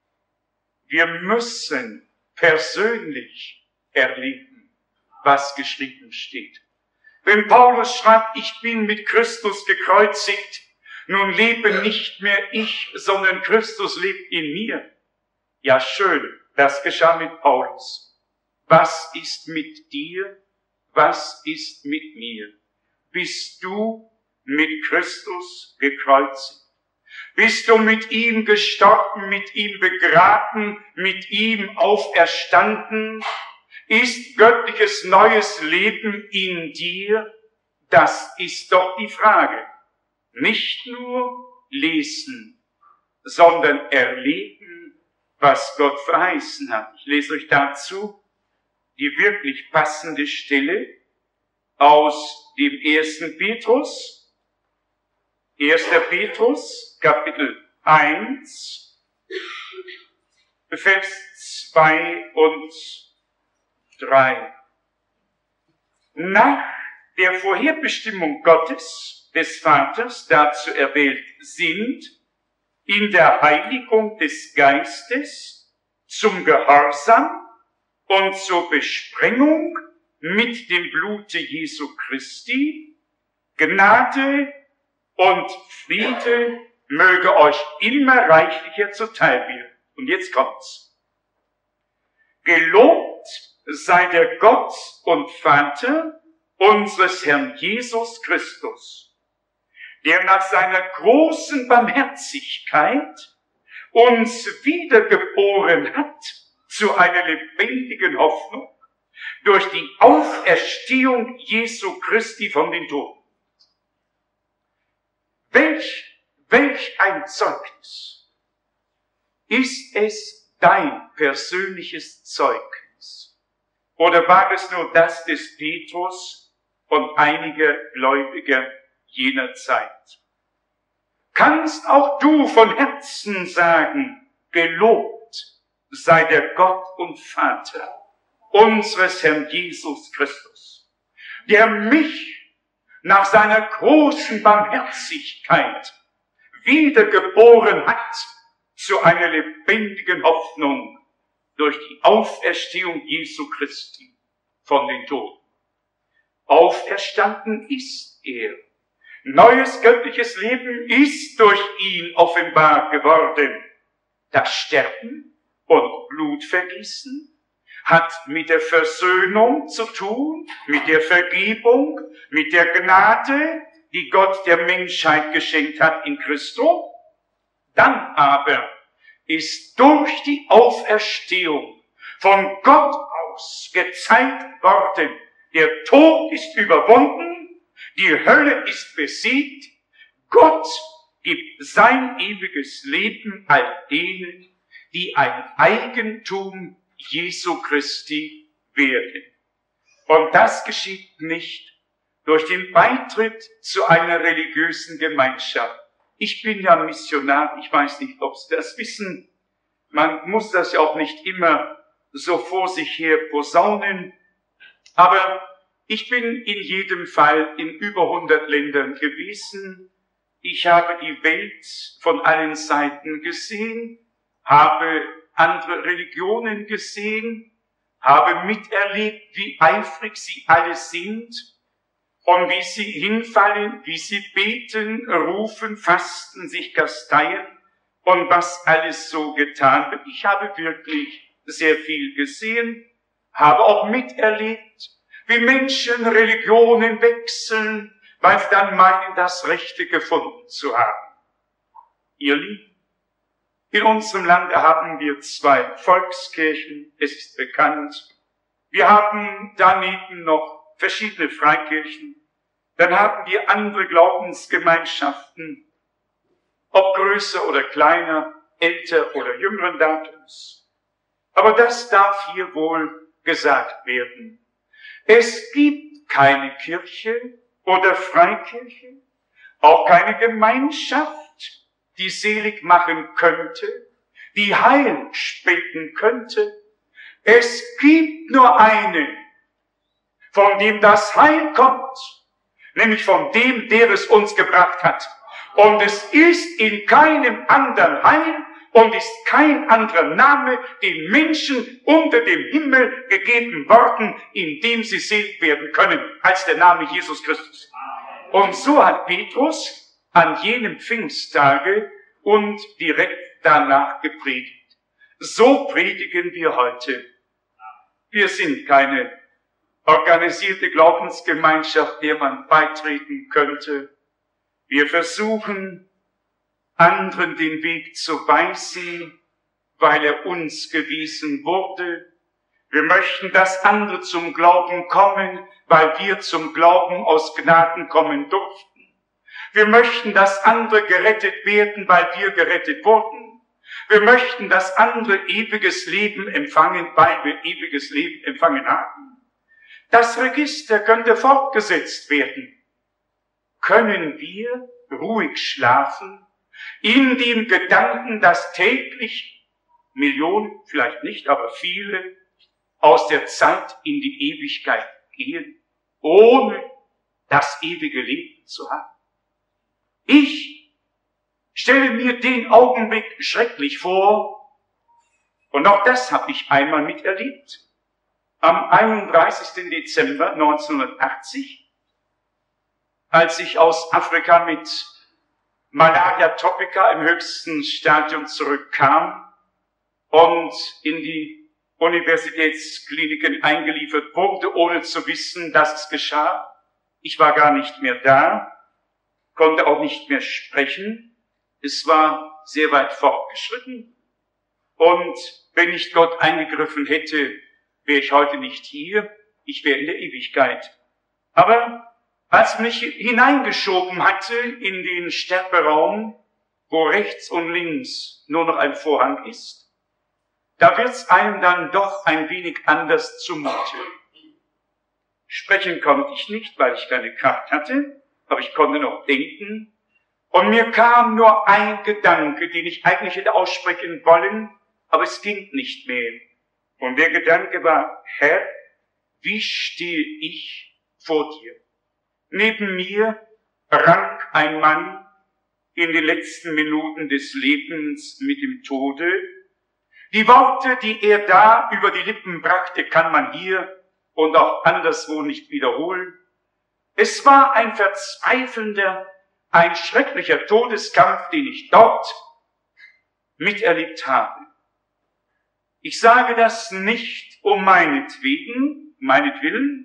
Wir müssen persönlich erleben, was geschrieben steht. Wenn Paulus schreibt, ich bin mit Christus gekreuzigt, nun lebe nicht mehr ich, sondern Christus lebt in mir. Ja, schön, das geschah mit Paulus. Was ist mit dir? Was ist mit mir? Bist du mit Christus gekreuzigt? Bist du mit ihm gestorben, mit ihm begraben, mit ihm auferstanden? Ist göttliches neues Leben in dir? Das ist doch die Frage. Nicht nur lesen, sondern erleben, was Gott verheißen hat. Ich lese euch dazu die wirklich passende Stelle aus dem 1. Petrus. 1. Petrus, Kapitel 1, Vers 2 und 3. Nach der Vorherbestimmung Gottes, des Vaters, dazu erwählt sind, in der Heiligung des Geistes, zum Gehorsam und zur Besprengung mit dem Blute Jesu Christi, Gnade und Friede möge euch immer reichlicher zuteil werden. Und jetzt kommt's. Gelobt sei der Gott und Vater unseres Herrn Jesus Christus, der nach seiner großen Barmherzigkeit uns wiedergeboren hat zu einer lebendigen Hoffnung durch die Auferstehung Jesu Christi von den Toten. Welch ein Zeugnis! Ist es dein persönliches Zeugnis? Oder war es nur das des Petrus und einiger Gläubiger jener Zeit? Kannst auch du von Herzen sagen, gelobt sei der Gott und Vater unseres Herrn Jesus Christus, der mich nach seiner großen Barmherzigkeit wiedergeboren hat zu einer lebendigen Hoffnung durch die Auferstehung Jesu Christi von den Toten. Auferstanden ist er. Neues göttliches Leben ist durch ihn offenbar geworden. Das Sterben und Blutvergießen hat mit der Versöhnung zu tun, mit der Vergebung, mit der Gnade, die Gott der Menschheit geschenkt hat in Christus. Dann aber ist durch die Auferstehung von Gott aus gezeigt worden, der Tod ist überwunden, die Hölle ist besiegt, Gott gibt sein ewiges Leben all denen, die ein Eigentum Jesu Christi werden. Und das geschieht nicht durch den Beitritt zu einer religiösen Gemeinschaft. Ich bin ja Missionar, ich weiß nicht, ob Sie das wissen. Man muss das ja auch nicht immer so vor sich her posaunen. Aber ich bin in jedem Fall in über 100 Ländern gewesen. Ich habe die Welt von allen Seiten gesehen, habe andere Religionen gesehen, habe miterlebt, wie eifrig sie alle sind und wie sie hinfallen, wie sie beten, rufen, fasten, sich kasteien und was alles so getan wird. Ich habe wirklich sehr viel gesehen, habe auch miterlebt, wie Menschen Religionen wechseln, weil sie dann meinen, das Rechte gefunden zu haben. Ihr Lieben, in unserem Land haben wir 2 Volkskirchen, es ist bekannt. Wir haben daneben noch verschiedene Freikirchen. Dann haben wir andere Glaubensgemeinschaften, ob größer oder kleiner, älter oder jüngeren Datums. Aber das darf hier wohl gesagt werden. Es gibt keine Kirche oder Freikirche, auch keine Gemeinschaft, die selig machen könnte, die Heil spenden könnte. Es gibt nur einen, von dem das Heil kommt, nämlich von dem, der es uns gebracht hat. Und es ist in keinem anderen Heil und ist kein anderer Name den Menschen unter dem Himmel gegeben worden, in dem sie selig werden können, als der Name Jesus Christus. Und so hat Petrus an jenem Pfingsttage und direkt danach gepredigt. So predigen wir heute. Wir sind keine organisierte Glaubensgemeinschaft, der man beitreten könnte. Wir versuchen, anderen den Weg zu weisen, weil er uns gewiesen wurde. Wir möchten, dass andere zum Glauben kommen, weil wir zum Glauben aus Gnaden kommen durften. Wir möchten, dass andere gerettet werden, weil wir gerettet wurden. Wir möchten, dass andere ewiges Leben empfangen, weil wir ewiges Leben empfangen haben. Das Register könnte fortgesetzt werden. Können wir ruhig schlafen, in dem Gedanken, dass täglich Millionen, vielleicht nicht, aber viele, aus der Zeit in die Ewigkeit gehen, ohne das ewige Leben zu haben? Ich stelle mir den Augenblick schrecklich vor, und auch das habe ich einmal miterlebt. Am 31. Dezember 1980, als ich aus Afrika mit Malaria tropica im höchsten Stadium zurückkam und in die Universitätskliniken eingeliefert wurde, ohne zu wissen, dass es geschah. Ich war gar nicht mehr da, konnte auch nicht mehr sprechen. Es war sehr weit fortgeschritten. Und wenn nicht Gott eingegriffen hätte, wäre ich heute nicht hier. Ich wäre in der Ewigkeit. Aber als mich hineingeschoben hatte in den Sterberaum, wo rechts und links nur noch ein Vorhang ist, da wird's einem dann doch ein wenig anders zumute. Sprechen konnte ich nicht, weil ich keine Kraft hatte, aber ich konnte noch denken. Und mir kam nur ein Gedanke, den ich eigentlich hätte aussprechen wollen, aber es ging nicht mehr. Und der Gedanke war: Herr, wie stehe ich vor dir? Neben mir rang ein Mann in den letzten Minuten des Lebens mit dem Tode. Die Worte, die er da über die Lippen brachte, kann man hier und auch anderswo nicht wiederholen. Es war ein verzweifelnder, ein schrecklicher Todeskampf, den ich dort miterlebt habe. Ich sage das nicht um meinetwillen,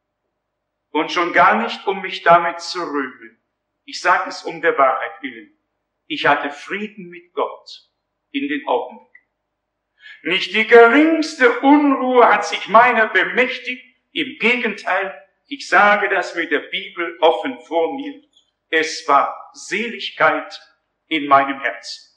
und schon gar nicht, um mich damit zu rühmen. Ich sage es um der Wahrheit willen. Ich hatte Frieden mit Gott in den Augenblicken. Nicht die geringste Unruhe hat sich meiner bemächtigt. Im Gegenteil, ich sage das mit der Bibel offen vor mir. Es war Seligkeit in meinem Herzen.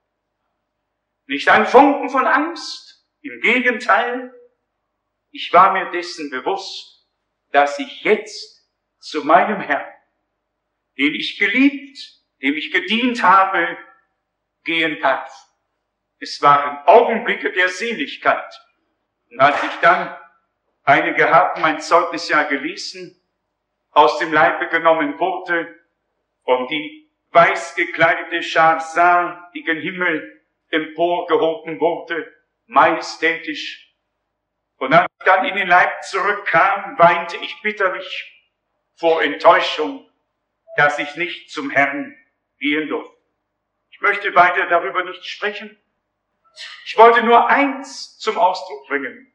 Nicht ein Funken von Angst. Im Gegenteil, ich war mir dessen bewusst, dass ich jetzt zu meinem Herrn, den ich geliebt, dem ich gedient habe, gehen darf. Es waren Augenblicke der Seligkeit. Und als ich dann, einige haben mein Zeugnis ja gelesen, aus dem Leibe genommen wurde und die weiß gekleidete Schar sah, die gen Himmel emporgehoben wurde, majestätisch. Und als ich dann in den Leib zurückkam, weinte ich bitterlich vor Enttäuschung, dass ich nicht zum Herrn gehen durfte. Ich möchte weiter darüber nicht sprechen. Ich wollte nur eins zum Ausdruck bringen.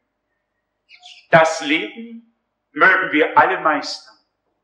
Das Leben mögen wir alle meistern.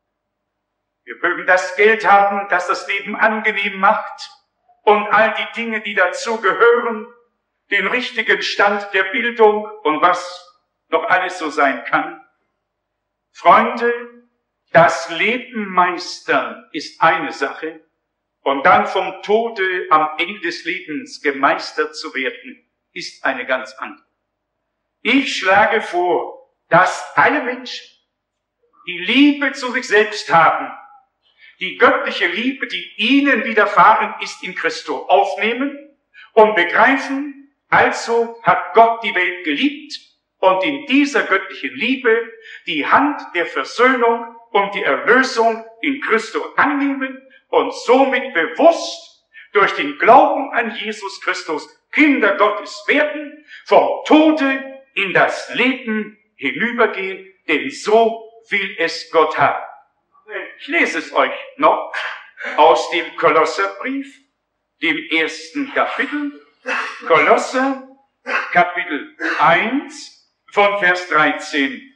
Wir mögen das Geld haben, das das Leben angenehm macht, und all die Dinge, die dazu gehören, den richtigen Stand der Bildung und was noch alles so sein kann. Freunde, das Leben meistern ist eine Sache, und dann vom Tode am Ende des Lebens gemeistert zu werden, ist eine ganz andere. Ich schlage vor, dass alle Menschen die Liebe zu sich selbst haben, die göttliche Liebe, die ihnen widerfahren ist in Christo, aufnehmen und begreifen, also hat Gott die Welt geliebt, und in dieser göttlichen Liebe die Hand der Versöhnung und die Erlösung in Christo annehmen und somit bewusst durch den Glauben an Jesus Christus Kinder Gottes werden, vom Tode in das Leben hinübergehen, denn so will es Gott haben. Ich lese es euch noch aus dem Kolosserbrief, dem 1. Kapitel, Kolosser, Kapitel 1, von Vers 13.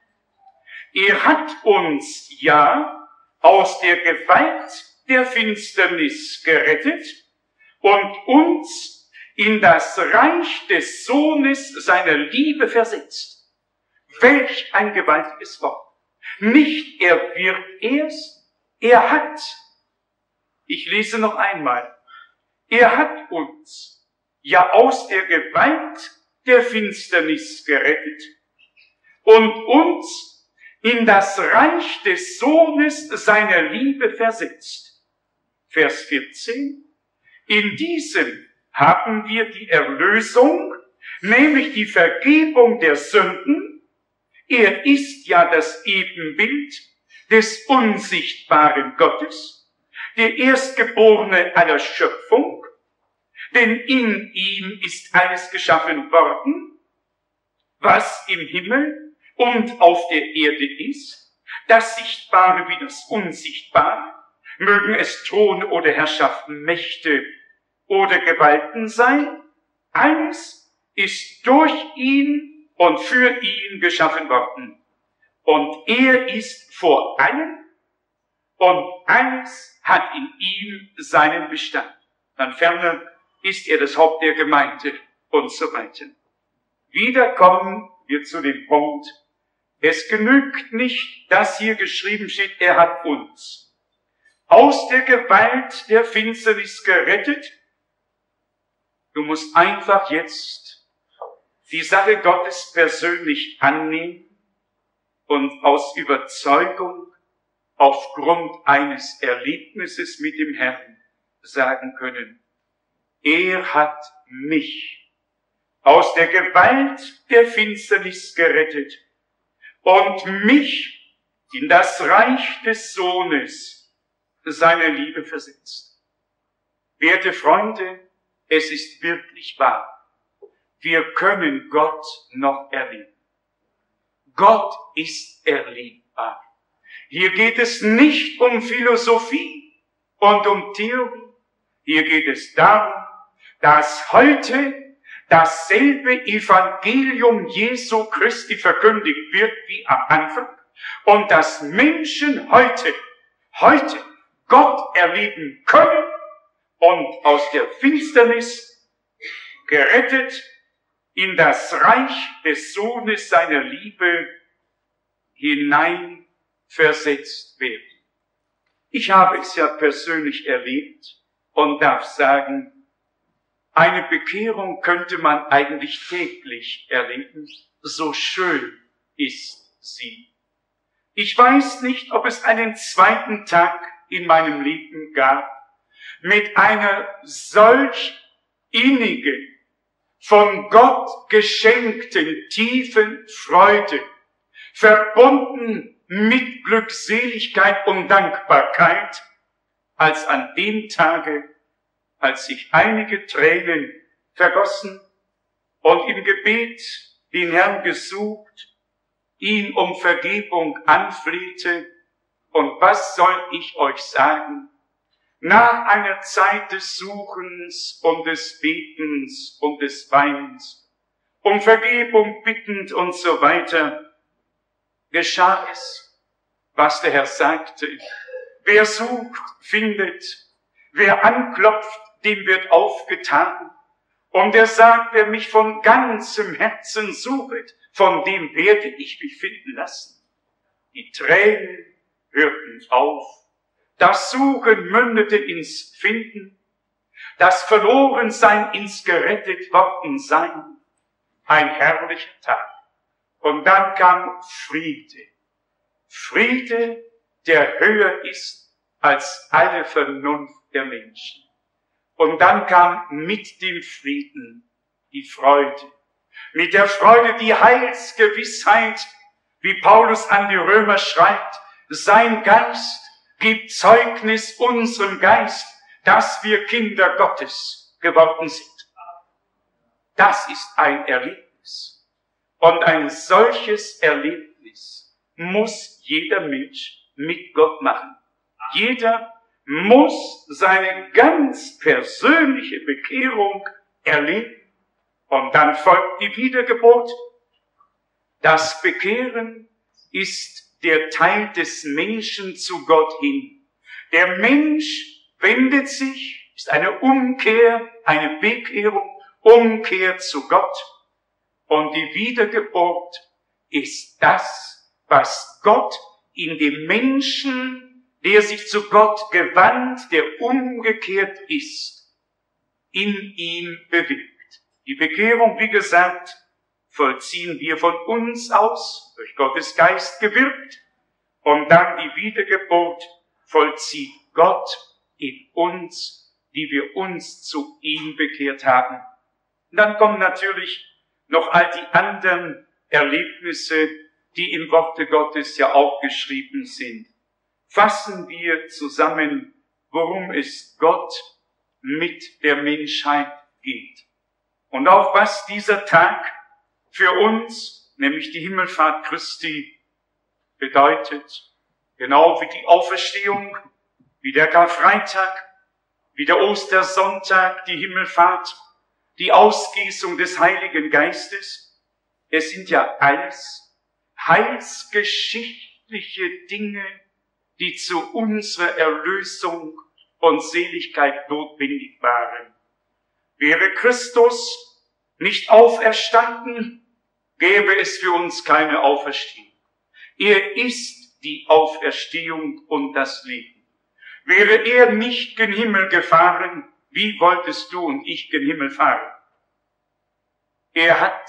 Er hat uns ja aus der Gewalt der Finsternis gerettet und uns in das Reich des Sohnes seiner Liebe versetzt. Welch ein gewaltiges Wort. Nicht er wird erst, er hat. Ich lese noch einmal. Er hat uns ja aus der Gewalt der Finsternis gerettet und uns in das Reich des Sohnes seiner Liebe versetzt. Vers 14. In diesem haben wir die Erlösung, nämlich die Vergebung der Sünden. Er ist ja das Ebenbild des unsichtbaren Gottes, der Erstgeborene aller Schöpfung, denn in ihm ist alles geschaffen worden, was im Himmel und auf der Erde ist, das Sichtbare wie das Unsichtbare, mögen es Throne oder Herrschaften, Mächte oder Gewalten sein, alles ist durch ihn und für ihn geschaffen worden. Und er ist vor allem und alles hat in ihm seinen Bestand. Dann ferner ist er das Haupt der Gemeinde und so weiter. Wieder kommen wir zu dem Punkt, es genügt nicht, dass hier geschrieben steht, er hat uns aus der Gewalt der Finsternis gerettet. Du musst einfach jetzt die Sache Gottes persönlich annehmen und aus Überzeugung aufgrund eines Erlebnisses mit dem Herrn sagen können, er hat mich aus der Gewalt der Finsternis gerettet und mich in das Reich des Sohnes seiner Liebe versetzt. Werte Freunde, es ist wirklich wahr. Wir können Gott noch erleben. Gott ist erlebbar. Hier geht es nicht um Philosophie und um Theorie. Hier geht es darum, dass heute dasselbe Evangelium Jesu Christi verkündigt wird wie am Anfang und dass Menschen heute Gott erleben können und aus der Finsternis gerettet in das Reich des Sohnes seiner Liebe hinein versetzt werden. Ich habe es ja persönlich erlebt und darf sagen, eine Bekehrung könnte man eigentlich täglich erleben, so schön ist sie. Ich weiß nicht, ob es einen zweiten Tag in meinem Leben gab, mit einer solch innigen, von Gott geschenkten tiefen Freude, verbunden mit Glückseligkeit und Dankbarkeit, als an dem Tage, als sich einige Tränen vergossen und im Gebet den Herrn gesucht, ihn um Vergebung anflehte. Und was soll ich euch sagen? Nach einer Zeit des Suchens und des Betens und des Weinens, um Vergebung bittend und so weiter, geschah es, was der Herr sagte. Wer sucht, findet. Wer anklopft, dem wird aufgetan. Und er sagt, wer mich von ganzem Herzen sucht, von dem werde ich mich finden lassen. Die Tränen hörten auf. Das Suchen mündete ins Finden. Das Verlorensein ins gerettet worden sein. Ein herrlicher Tag. Und dann kam Friede. Friede, der höher ist als alle Vernunft der Menschen. Und dann kam mit dem Frieden die Freude. Mit der Freude die Heilsgewissheit, wie Paulus an die Römer schreibt, sein Geist gibt Zeugnis unserem Geist, dass wir Kinder Gottes geworden sind. Das ist ein Erlebnis. Und ein solches Erlebnis muss jeder Mensch mit Gott machen. Jeder muss seine ganz persönliche Bekehrung erleben. Und dann folgt die Wiedergeburt. Das Bekehren ist der Teil des Menschen zu Gott hin. Der Mensch wendet sich ist eine Umkehr, eine Bekehrung, Umkehr zu Gott. Und die Wiedergeburt ist das, was Gott in dem Menschen, der sich zu Gott gewandt, der umgekehrt ist, in ihm bewirkt. Die Bekehrung, wie gesagt, vollziehen wir von uns aus, durch Gottes Geist gewirkt, und dann die Wiedergeburt vollzieht Gott in uns, die wir uns zu ihm bekehrt haben. Und dann kommen natürlich noch all die anderen Erlebnisse, die im Worte Gottes ja auch geschrieben sind. Fassen wir zusammen, worum es Gott mit der Menschheit geht. Und auch was dieser Tag für uns, nämlich die Himmelfahrt Christi, bedeutet. Genau wie die Auferstehung, wie der Karfreitag, wie der Ostersonntag, die Himmelfahrt, die Ausgießung des Heiligen Geistes. Es sind ja alles heilsgeschichtliche Dinge, die zu unserer Erlösung und Seligkeit notwendig waren. Wäre Christus nicht auferstanden, gäbe es für uns keine Auferstehung. Er ist die Auferstehung und das Leben. Wäre er nicht gen Himmel gefahren, wie wolltest du und ich gen Himmel fahren? Er hat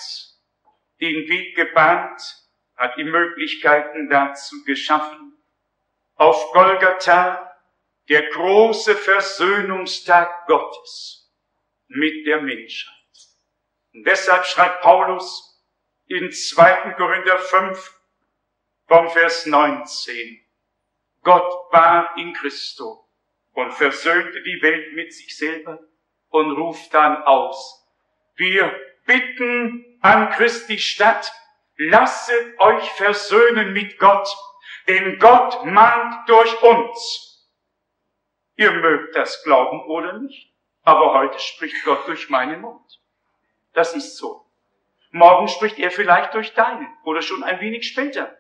den Weg gebahnt, hat die Möglichkeiten dazu geschaffen. Auf Golgatha, der große Versöhnungstag Gottes mit der Menschheit. Und deshalb schreibt Paulus in 2. Korinther 5 von Vers 19, Gott war in Christo und versöhnte die Welt mit sich selber und ruft dann aus, wir bitten an Christi statt, lasset euch versöhnen mit Gott, denn Gott mahnt durch uns. Ihr mögt das glauben oder nicht, aber heute spricht Gott durch meinen Mund. Das ist so. Morgen spricht er vielleicht durch deinen oder schon ein wenig später.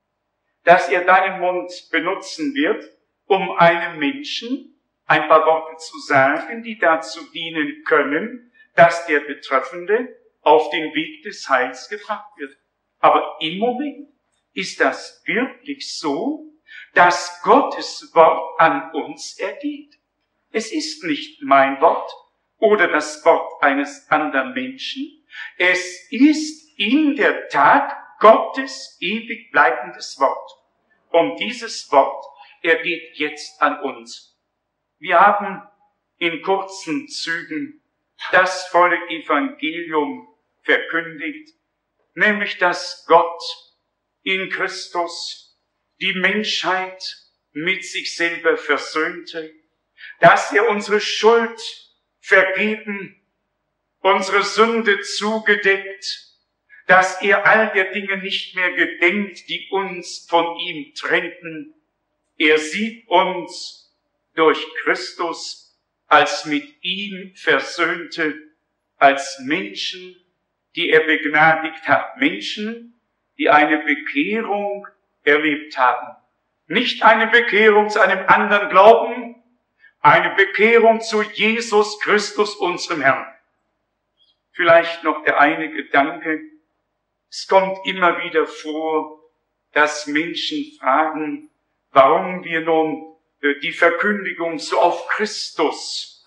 Dass er deinen Mund benutzen wird, um einem Menschen ein paar Worte zu sagen, die dazu dienen können, dass der Betreffende auf den Weg des Heils gebracht wird. Aber im Moment ist das wirklich so, dass Gottes Wort an uns ergeht. Es ist nicht mein Wort oder das Wort eines anderen Menschen. Es ist in der Tat Gottes ewig bleibendes Wort. Und dieses Wort ergeht jetzt an uns. Wir haben in kurzen Zügen das volle Evangelium verkündigt, nämlich dass Gott in Christus die Menschheit mit sich selber versöhnte, dass er unsere Schuld vergeben, unsere Sünde zugedeckt, dass er all der Dinge nicht mehr gedenkt, die uns von ihm trennten. Er sieht uns durch Christus als mit ihm Versöhnte, als Menschen, die er begnadigt hat. Menschen, die eine Bekehrung erlebt haben. Nicht eine Bekehrung zu einem anderen Glauben, eine Bekehrung zu Jesus Christus, unserem Herrn. Vielleicht noch der eine Gedanke. Es kommt immer wieder vor, dass Menschen fragen, warum wir nun die Verkündigung so auf Christus,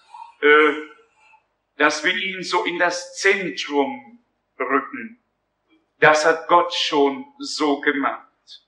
dass wir ihn so in das Zentrum rücken. Das hat Gott schon so gemacht.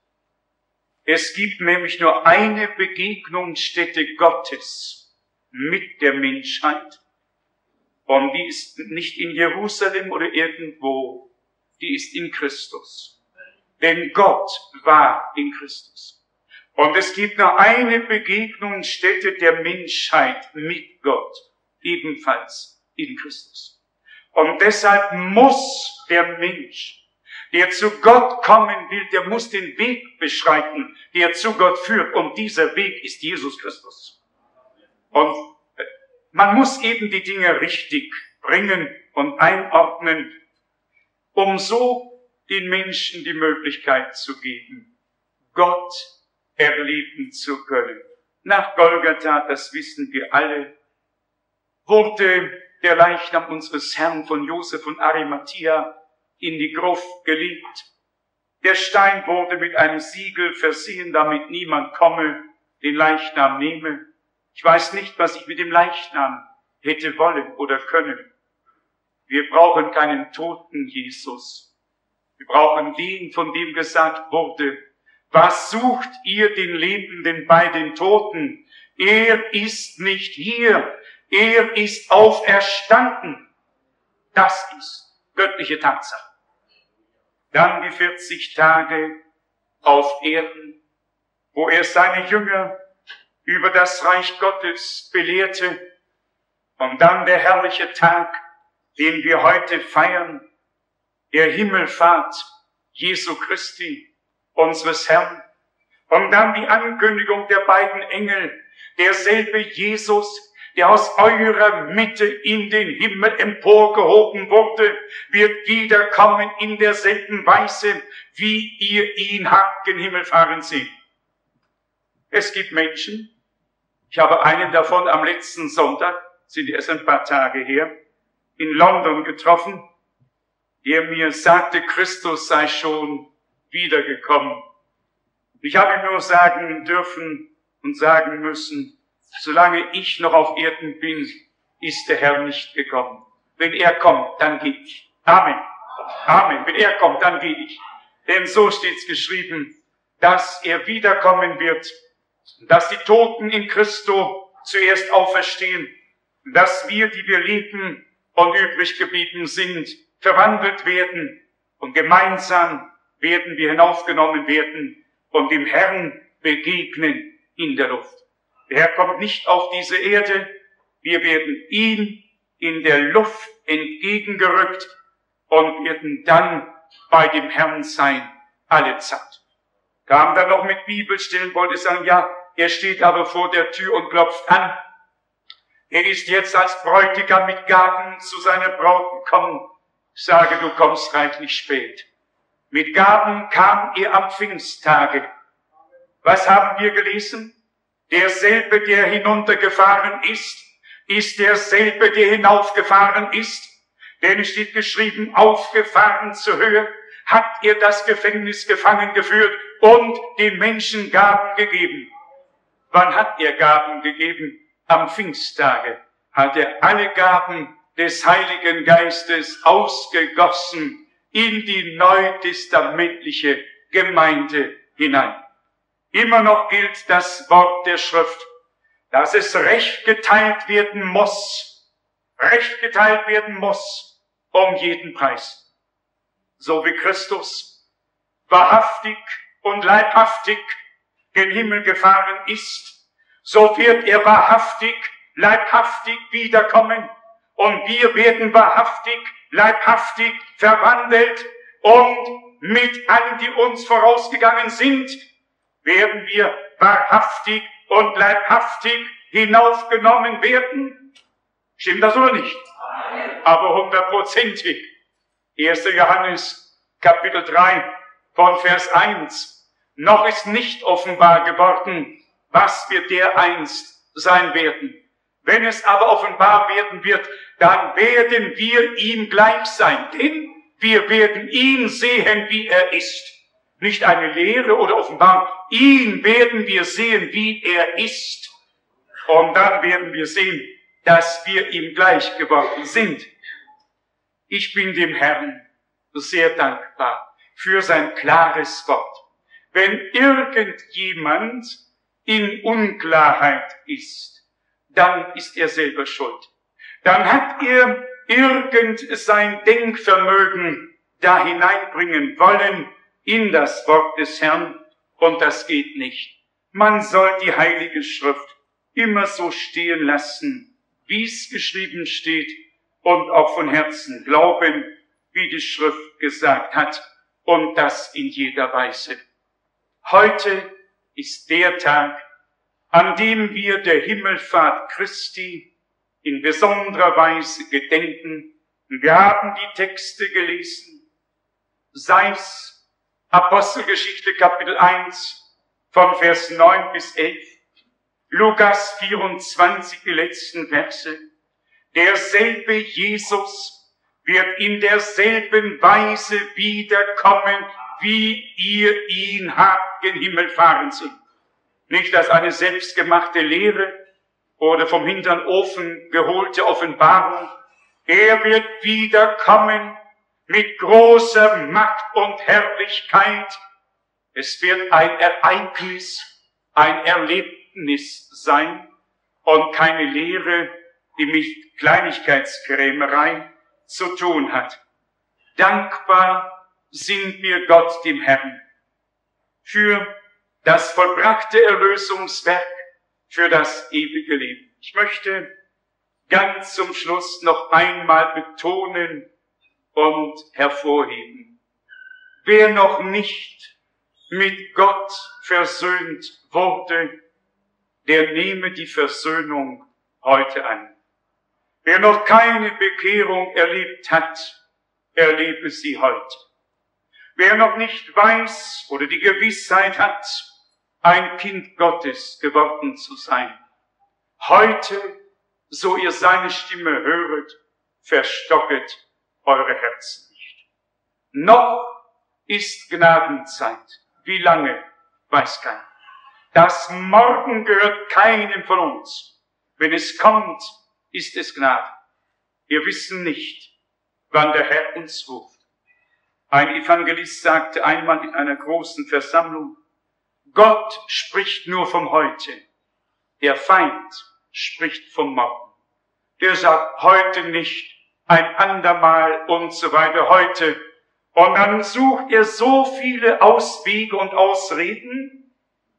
Es gibt nämlich nur eine Begegnungsstätte Gottes mit der Menschheit. Und die ist nicht in Jerusalem oder irgendwo. Die ist in Christus. Denn Gott war in Christus. Und es gibt nur eine Begegnungsstätte der Menschheit mit Gott, ebenfalls in Christus. Und deshalb muss der Mensch, der zu Gott kommen will, der muss den Weg beschreiten, der zu Gott führt. Und dieser Weg ist Jesus Christus. Und man muss eben die Dinge richtig bringen und einordnen, um so den Menschen die Möglichkeit zu geben, Gott erleben zu können. Nach Golgatha, das wissen wir alle, wurde der Leichnam unseres Herrn von Josef von Arimathea in die Gruft gelegt. Der Stein wurde mit einem Siegel versehen, damit niemand komme, den Leichnam nehme. Ich weiß nicht, was ich mit dem Leichnam hätte wollen oder können. Wir brauchen keinen toten Jesus. Wir brauchen den, von dem gesagt wurde, was sucht ihr den Lebenden bei den Toten? Er ist nicht hier, er ist auferstanden. Das ist göttliche Tatsache. Dann die 40 Tage auf Erden, wo er seine Jünger über das Reich Gottes belehrte. Und dann der herrliche Tag, den wir heute feiern, der Himmelfahrt Jesu Christi, unseres Herrn. Und dann die Ankündigung der beiden Engel, derselbe Jesus, der aus eurer Mitte in den Himmel emporgehoben wurde, wird wiederkommen in derselben Weise, wie ihr ihn habt gen Himmel fahren sehen. Es gibt Menschen, ich habe einen davon am letzten Sonntag, sind erst ein paar Tage her, in London getroffen, der mir sagte, Christus sei schon wiedergekommen. Ich habe ihm nur sagen dürfen und sagen müssen, solange ich noch auf Erden bin, ist der Herr nicht gekommen. Wenn er kommt, dann gehe ich. Amen. Amen. Wenn er kommt, dann gehe ich. Denn so steht's geschrieben, dass er wiederkommen wird, dass die Toten in Christo zuerst auferstehen, dass wir, die wir leben und übrig geblieben sind, verwandelt werden und gemeinsam werden wir hinaufgenommen werden und dem Herrn begegnen in der Luft. Der Herr kommt nicht auf diese Erde, wir werden ihm in der Luft entgegengerückt und werden dann bei dem Herrn sein, alle Zeit. Kam dann noch mit Bibelstellen, wollte sagen, ja, er steht aber vor der Tür und klopft an. Er ist jetzt als Bräutigam mit Gaben zu seiner Braut gekommen. Ich sage, du kommst reichlich spät. Mit Gaben kam er am Pfingsttage. Was haben wir gelesen? Derselbe, der hinuntergefahren ist derselbe, der hinaufgefahren ist. Denn es steht geschrieben, aufgefahren zur Höhe, hat er das Gefängnis gefangen geführt und den Menschen Gaben gegeben. Wann hat er Gaben gegeben? Am Pfingsttage hat er alle Gaben des Heiligen Geistes ausgegossen in die neutestamentliche Gemeinde hinein. Immer noch gilt das Wort der Schrift, dass es Recht geteilt werden muss, um jeden Preis. So wie Christus wahrhaftig und leibhaftig gen Himmel gefahren ist, so wird er wahrhaftig, leibhaftig wiederkommen und wir werden wahrhaftig, leibhaftig verwandelt und mit allen, die uns vorausgegangen sind, werden wir wahrhaftig und leibhaftig hinaufgenommen werden. Stimmt das oder nicht? Aber 100%ig. 1. Johannes, Kapitel 3, von Vers 1. Noch ist nicht offenbar geworden, was wir dereinst sein werden. Wenn es aber offenbar werden wird, dann werden wir ihm gleich sein, denn wir werden ihn sehen, wie er ist. Nicht eine Lehre oder Offenbarung, ihn werden wir sehen, wie er ist. Und dann werden wir sehen, dass wir ihm gleich geworden sind. Ich bin dem Herrn sehr dankbar für sein klares Wort. Wenn irgendjemand in Unklarheit ist, dann ist er selber schuld. Dann hat er irgend sein Denkvermögen da hineinbringen wollen in das Wort des Herrn, und das geht nicht. Man soll die Heilige Schrift immer so stehen lassen, wie es geschrieben steht, und auch von Herzen glauben, wie die Schrift gesagt hat, und das in jeder Weise. Heute ist der Tag, an dem wir der Himmelfahrt Christi in besonderer Weise gedenken. Wir haben die Texte gelesen, sei es Apostelgeschichte Kapitel 1 von Vers 9 bis 11, Lukas 24, die letzten Verse. derselbe Jesus wird in derselben Weise wiederkommen, wie ihr ihn habt gen Himmel fahren sehen. Nicht als eine selbstgemachte Lehre oder vom hinteren Ofen geholte Offenbarung. Er wird wiederkommen mit großer Macht und Herrlichkeit. Es wird ein Ereignis, ein Erlebnis sein und keine Lehre, die mit Kleinigkeitskrämerei zu tun hat. Dankbar sind wir Gott, dem Herrn, für das vollbrachte Erlösungswerk, für das ewige Leben. Ich möchte ganz zum Schluss noch einmal betonen und hervorheben: Wer noch nicht mit Gott versöhnt wurde, der nehme die Versöhnung heute an. Wer noch keine Bekehrung erlebt hat, erlebe sie heute. Wer noch nicht weiß oder die Gewissheit hat, ein Kind Gottes geworden zu sein, heute, so ihr seine Stimme höret, verstocket eure Herzen nicht. Noch ist Gnadenzeit. Wie lange, weiß keiner. Das Morgen gehört keinem von uns. Wenn es kommt, ist es Gnade. Wir wissen nicht, wann der Herr uns ruft. Ein Evangelist sagte einmal in einer großen Versammlung: Gott spricht nur vom Heute. Der Feind spricht vom Morgen. Der sagt heute nicht, ein andermal und so weiter, heute. Und dann sucht er so viele Auswege und Ausreden,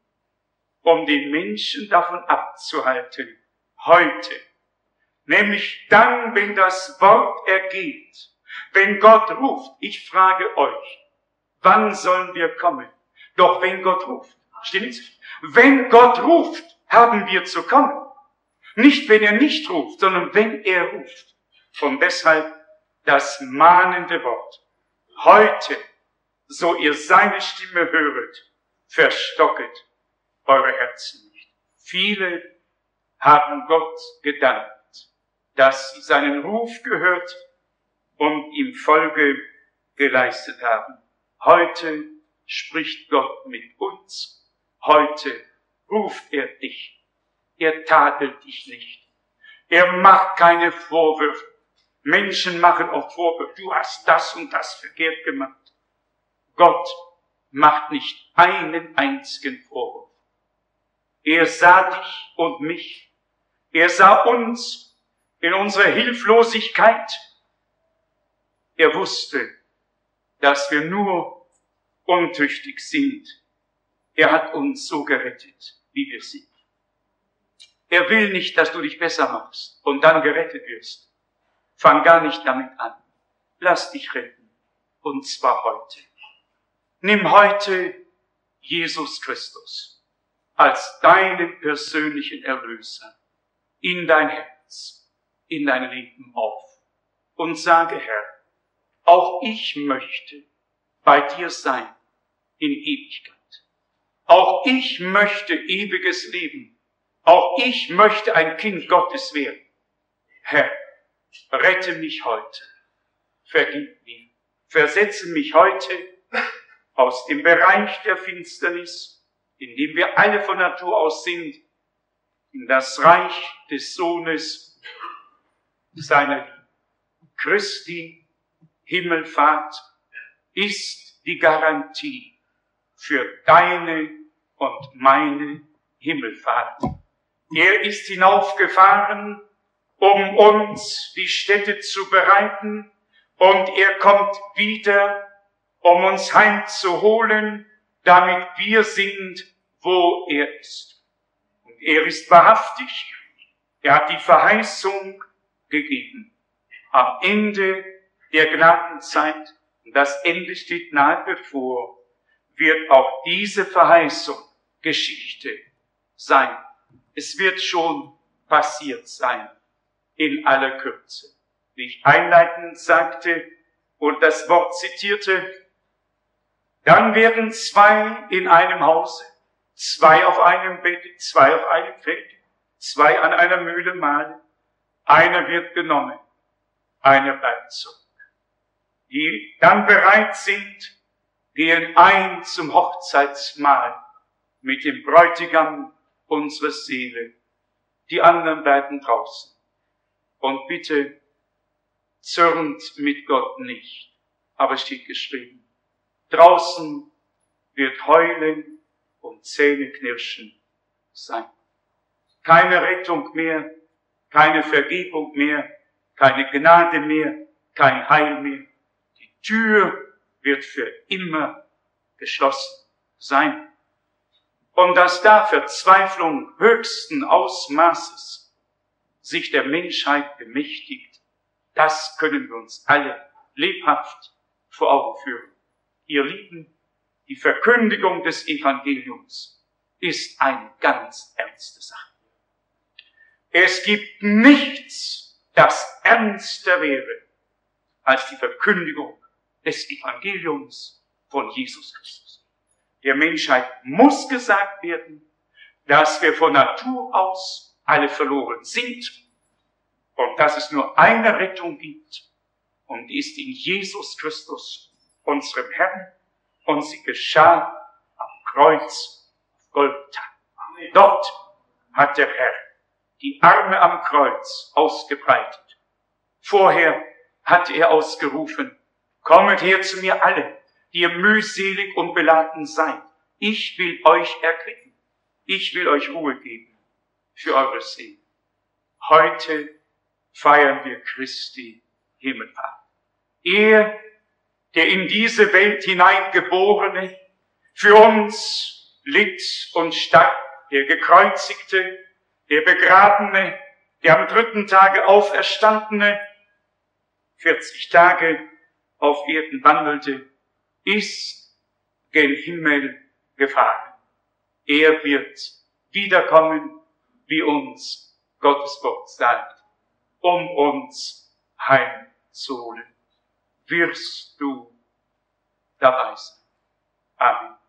um den Menschen davon abzuhalten, heute. Nämlich dann, wenn das Wort ergeht, wenn Gott ruft. Ich frage euch, wann sollen wir kommen? Doch wenn Gott ruft, stimmt's? Wenn Gott ruft, haben wir zu kommen. Nicht, wenn er nicht ruft, sondern wenn er ruft. Und deshalb das mahnende Wort. Heute, so ihr seine Stimme höret, verstocket eure Herzen nicht. Viele haben Gott gedankt, dass sie seinen Ruf gehört und ihm Folge geleistet haben. Heute spricht Gott mit uns. Heute ruft er dich. Er tadelt dich nicht. Er macht keine Vorwürfe. Menschen machen oft Vorwürfe. Du hast das und das verkehrt gemacht. Gott macht nicht einen einzigen Vorwurf. Er sah dich und mich. Er sah uns in unserer Hilflosigkeit. Er wusste, dass wir nur untüchtig sind. Er hat uns so gerettet, wie wir sind. Er will nicht, dass du dich besser machst und dann gerettet wirst. Fang gar nicht damit an. Lass dich retten. Und zwar heute. Nimm heute Jesus Christus als deinen persönlichen Erlöser in dein Herz, in dein Leben auf. Und sage, Herr, auch ich möchte bei dir sein in Ewigkeit. Auch ich möchte ewiges Leben. Auch ich möchte ein Kind Gottes werden. Herr, rette mich heute. Vergib mir. Versetze mich heute aus dem Bereich der Finsternis, in dem wir alle von Natur aus sind, in das Reich des Sohnes seiner Liebe. Christi Himmelfahrt ist die Garantie für deine und meine Himmelfahrt. Er ist hinaufgefahren, um uns die Stätte zu bereiten, und er kommt wieder, um uns heimzuholen, damit wir sind, wo er ist. Und er ist wahrhaftig, er hat die Verheißung gegeben. Am Ende der Gnadenzeit, und das Ende steht nahe bevor, wird auch diese Verheißung Geschichte sein. Es wird schon passiert sein, in aller Kürze. Wie ich einleitend sagte und das Wort zitierte, dann werden zwei in einem Hause, zwei auf einem Bett, zwei auf einem Feld, zwei an einer Mühle mahlen. Einer wird genommen, einer bleibt zurück. Die dann bereit sind, gehen ein zum Hochzeitsmahl mit dem Bräutigam unserer Seele. Die anderen bleiben draußen. Und bitte zürnt mit Gott nicht. Aber es steht geschrieben, draußen wird Heulen und Zähneknirschen sein. Keine Rettung mehr, keine Vergebung mehr, keine Gnade mehr, kein Heil mehr. Die Tür wird für immer geschlossen sein. Und dass da Verzweiflung höchsten Ausmaßes sich der Menschheit bemächtigt, das können wir uns alle lebhaft vor Augen führen. Ihr Lieben, die Verkündigung des Evangeliums ist eine ganz ernste Sache. Es gibt nichts, das ernster wäre als die Verkündigung des Evangeliums von Jesus Christus. Der Menschheit muss gesagt werden, dass wir von Natur aus alle verloren sind und dass es nur eine Rettung gibt und die ist in Jesus Christus, unserem Herrn, und sie geschah am Kreuz auf Golgatha. Dort hat der Herr die Arme am Kreuz ausgebreitet. Vorher hat er ausgerufen, kommet her zu mir alle, die ihr mühselig und beladen seid. Ich will euch erquicken. Ich will euch Ruhe geben für eure Seele. Heute feiern wir Christi Himmelfahrt. Er, der in diese Welt hineingeborene, für uns litt und starb, der Gekreuzigte, der Begrabene, der am 3. Tage Auferstandene, 40 Tage auf Erden wandelte, ist gen Himmel gefahren. Er wird wiederkommen, wie uns Gottes Wort sagt, um uns heimzuholen. Wirst du dabei sein? Amen.